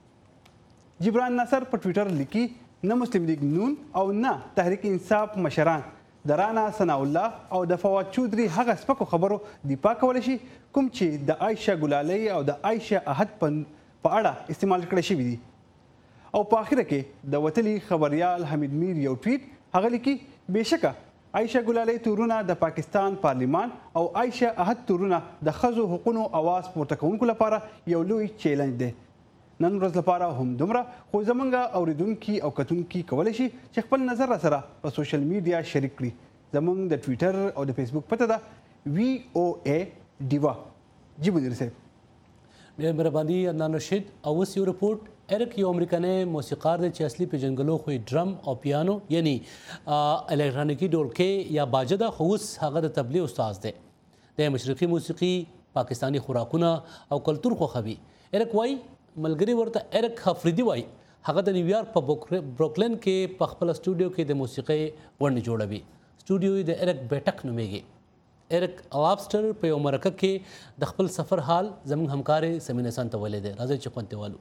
جبران نصر په ټویټر لیکي نه مسلم لیگ نون او نه تحریک انصاف مشران د رانا ثناء الله او د فواد چودري هغه سپکو خبرو دفاع کولی شي کوم چې د عایشه ګلالۍ او د عایشه احد په اړه استعمال کړی شوي دي. او په اخره کې د وتلي خبریال حمید میر یو ټویټ هغه لیکي بېشکه عایشه ګلالۍ تورونه د پاکستان پارلیمان او عایشه احد تورونه د ښځو حقونو اواز پورته کوونکو لپاره یو لوی چیلنج دی. نن ورځ لپاره هم دومره خو زمونږ اوریدونکي او کتونکي کولی شي چې خپل نظر راسره په سوشل میډیا شریک کړي. زمونږ د ټویټر او د فیسبوک پته ده وی او ای ډیوا. جی مدیر صاحب ډېر مهرباني عدنان رشید. او اوس یو رپورټ ایرک یو امریکانی موسیقار دی چې اصلي پیژنګلو خو ډرم او پیانو یعنی الکترونیکي ډولکۍ یا باجه ده خو اوس هغه د تبلې استاد دی. د مشرقي موسیقي پاکستانی خوراکونه او کلتور خوښوي. ایرک وایي ملګري ورته ایرک افریدي وایي هغه د نیویارک په بروکلین کې په خپل سټوډیو کې د موسیقۍ غونډې جوړوي. سټوډیو یې د ایرک بیټک نومیږي. ایرک لابسټر په یو مرکه کې د خپل سفر حال زموږ همکارې سمینه سان ته ویلی دی. راځئ چې خوند والو.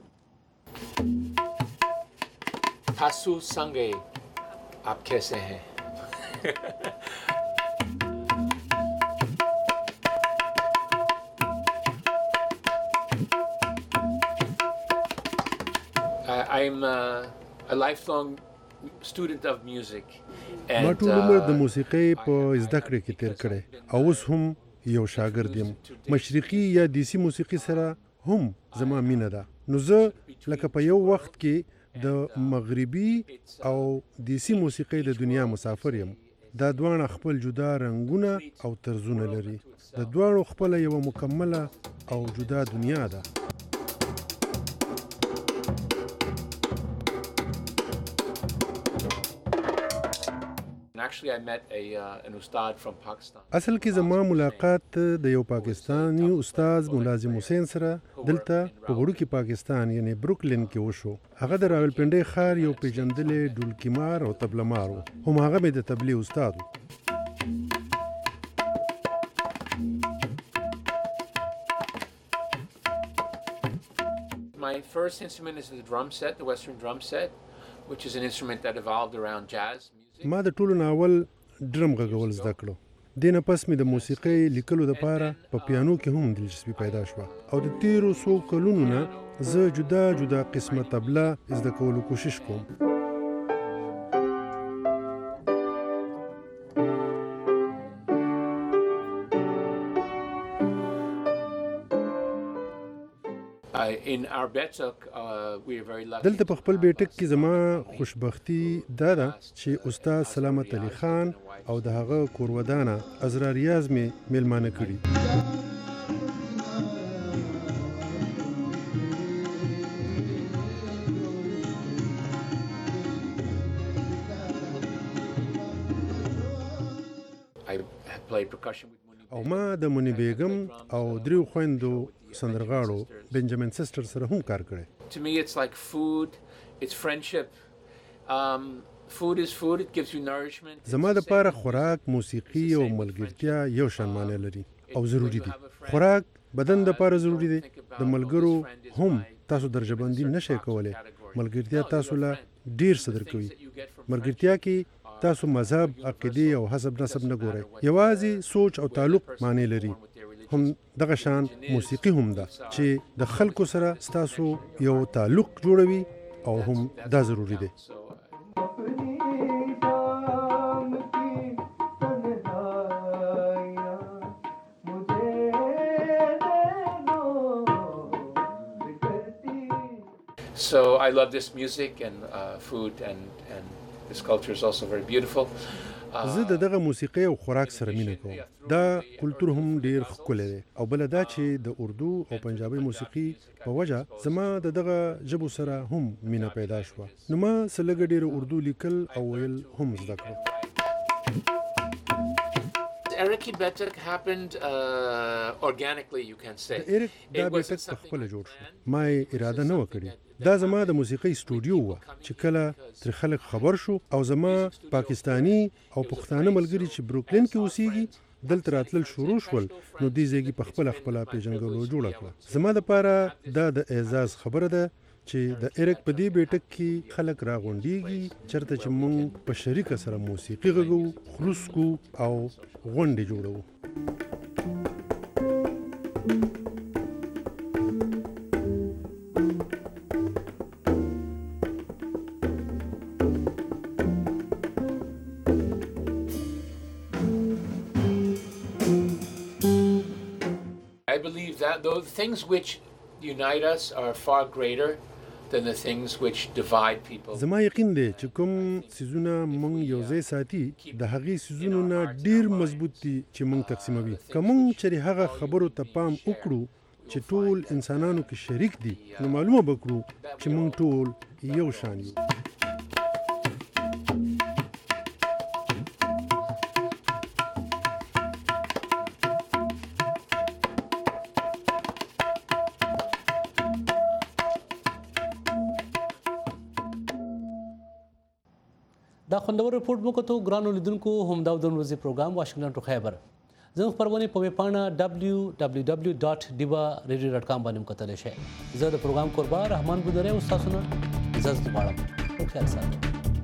تاسو څنګه آپ کیسے ہیں؟ I'm a lifelong student of music. ما ټول عمر د موسیقۍ په زده کړه کې تیر کړی او اوس هم یو شاګرد یم. مشرقي یا دیسي موسیقي سره هم زما مینه ده. نو زه لکه په یو وخت کې د مغربي او دیسي موسیقۍ د دنیا مسافر یم. دا دواړه خپل جدا رنګونه او طرزونه لري. د دواړو خپل یو مکمله او جدا دنیا ده. اصل کې زما ملاقات د یو پاکستانی استاد ملازم حسین سره دلته په وړوکي پاکستان یعنی بروکلین کې وشو. هغه د راولپنډۍ ښار یو پیژندلې ډولکیمار او طبلمار و. هم هغه مې د طبلې استاد و. My first instrument is the drum set, the Western drum set, which is an instrument that evolved around jazz. ما د ټولو ناول ډرم غږول زده کړو. دې نه پس مې د موسیقۍ لیکلو دپاره په پیانو کې هم دلچسپي پیدا شوه او د تیرو څو کلونو نه زه جدا جدا قسمه طبله زده کولو کوشش کوم. دلته په خپل بیټک کې زما خوشبختی دا ده چې استاد سلامت علي خان او د هغه کورودانه ازرا ریاض مې میلمانه کړي. او ما د منی بیگم او دریو خويندو سندرغاړو بنجامین سیسټر سره هم کار کړی. To me it's like food, it's friendship. Um, food is food, it gives you nourishment. زما د پاره خوراک، موسیقي او ملګرتیا یو شان معنی لري او ضروری دي. خوراک بدن د پاره ضروری دي، د ملګرو هم تاسو درجه بندي نشئ کولای. ملګرتیا تاسو له ډیر څه درکوي. ملګرتیا کې تاسو مذهب، عقیده او حسب نسب نه ګورئ، یوازې سوچ او تعلق معنی لري. هم دغه شان موسیقي هم ده چې د خلکو سره تاسو یو تعلق جوړوي او هم دا ضروری دی. So I love this music and uh, food and and this culture is also very beautiful. زه د دغه موسیقي او خوراک سره مینه کوم. دا کلتور هم ډیر ښکلی دی او بل دا چې د اردو او پنجابي موسیقي په وجه زما د دغه ژبو سره هم مینه پیدا شوه. نو ما څه لږه ډیره اردو لیکل او ویل هم زده کړم. Eric Betek happened uh, organically, you can say. ایرک دا بیټک په خپل جوړ شو. ما یې اراده نه وکړي. دا زما د موسیقي سټوډیو و چې کله تر خلک خبر شو او زما پاکستانی او پښتانه ملګري چې بروکلین کې اوسېږي دلته راتلل شروع شول، نو دې ځایګي په خپل خپل پیژنګلو جوړه کړه. زما لپاره دا د اعزاز خبره ده چې د ایرک په دې بیټک کې خلک راغونډيږي چرته چې مونږ په شریکه سره موسیقي غږو، خلوص کو او غونډې جوړو. I believe that those things which unite us are far greater than the things which divide people. زما یقین دی چې کوم سيزونه مونږ یو ځای ساتي د هغې سيزونو نه ډیر مضبوط دي چې مونږ تقسیموي. که مونږ چې هغه خبرو ته پام وکړو چې ټول انسانانو کې شریک دي، نو معلومه وکړو چې مونږ ټول یو شان یو. دا خوندور رپورټ مو کوته ګرانو لیدونکو هم دا د ورځې پروګرام واشنگټن ټو خیبر زموږ خبرونه په ویب پاڼه دبلیو دبلیو دبلیو ډاټ ډیوا ریډیو ډاټ کام باندې کتلی شئ. زه د پروګرام قربا رحمان بودری او تاسو نه اجازه غواړم. په خیر ساتئ.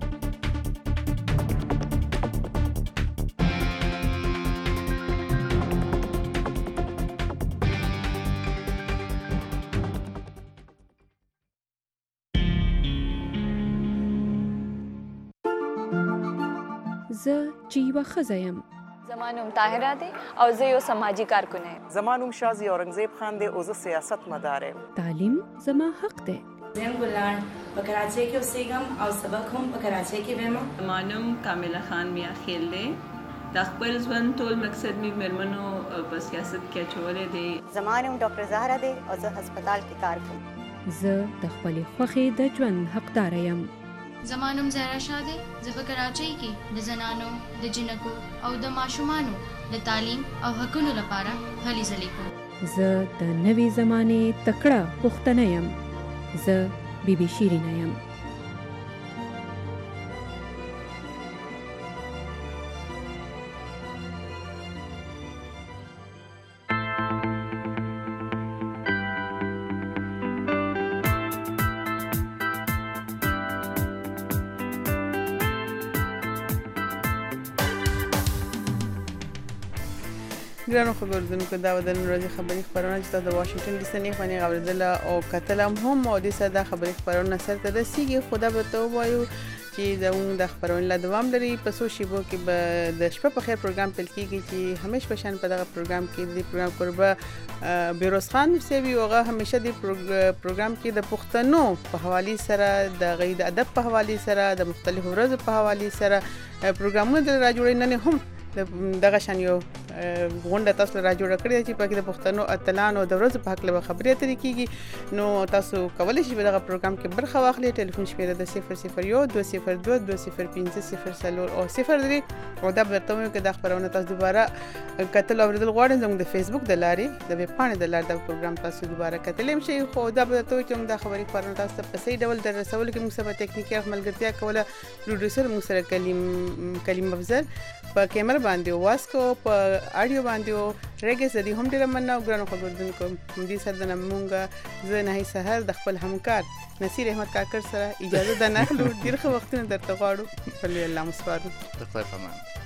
زه چې یوه ښځه یم. زما نوم طاهره دی او زه یو سماجي کارکونه یم. زما نوم شازي اورنګزیب خان دی او زه سیاست مدار یم. تعلیم زما حق دی. زه یم ګلان په کراچۍ کې اوسېږم او سبق هم په کراچۍ کې وایم. زما نوم کامله خان میا خیل دی. د خپل ژوند ټول مقصد مې مېرمنو په سیاست کې اچولی دی. زما نوم ډاکټر زهره دی او زه هسپتال کې کار کوم. زه د خپلې خوښې د ژوند حقداره یم. زما نوم زهرا شاه دی. زه په کراچۍ کې د زنانو، د جنکو او د ماشومانو د تعلیم او حقونو لپاره هلې ځلې کوم. زه د نوې زمانې تکړه پښتنه یم. زه بی بی شیرینه یم. ګرانو خبردونکو دا و د نن ورځې خبري خپرونه چې تاسو د واشنگټن ډي سي نه خوني غوړېدله او کتل هم او د ساده خبري خپرونه سره رسیږي. خدا به ته وایو چې زموږ د خبرونې لا دوام لري. په څو شیبو کې به د شپه په خیر پروګرام پیل کیږي چې همیش په شان په دغه پروګرام کې د پروګرام قربه بیروز خان سیوی هغه همیشه د پروګرام کې د پښتنو په حواله سره د غید ادب په حواله سره د مختلفو ورځو په حواله سره پروګرامونه د را جوړې نه هم دغه شان یو غونډه تاسو را جوړه کړې چې په کې د پښتنو اتلانو د ورځې په حق له خبرې اترې کیږي نو تاسو کولی شئ په دغه پروګرام کې برخه واخلئ. ټلیفون شمیره د صفر صفر یو دوه صفر دوه دوه صفر پنځه صفر څلور او صفر درې او دا به درته ووایم که دا خپرونه تاسو دوباره کتل او اورېدل غواړئ زموږ د فیسبوک د لارې د ویبپاڼې د لارې دا پروګرام تاسو دوباره کتلی هم شئ. خو دا به درته ووایم چې موږ دا خبري خپرونه تاسو ته په صحیح ډول در رسولو کې موږ سره په تکنیکي اړخ ملګرتیا کوله. پروډیوسر موږ سره کلیم کلیم افضل په کیمرا باندې واسکو په اډیو باندې رګز د دې هم ډیره مننه او ګرانو خبردونکو دې سره د مونږه زه نه سحر د خپل همکار نصیر احمد کاکر سره اجازه ده نه خلو ډیر ښه وختونه درته غواړو. په الله مسپارو. د خدای په امان.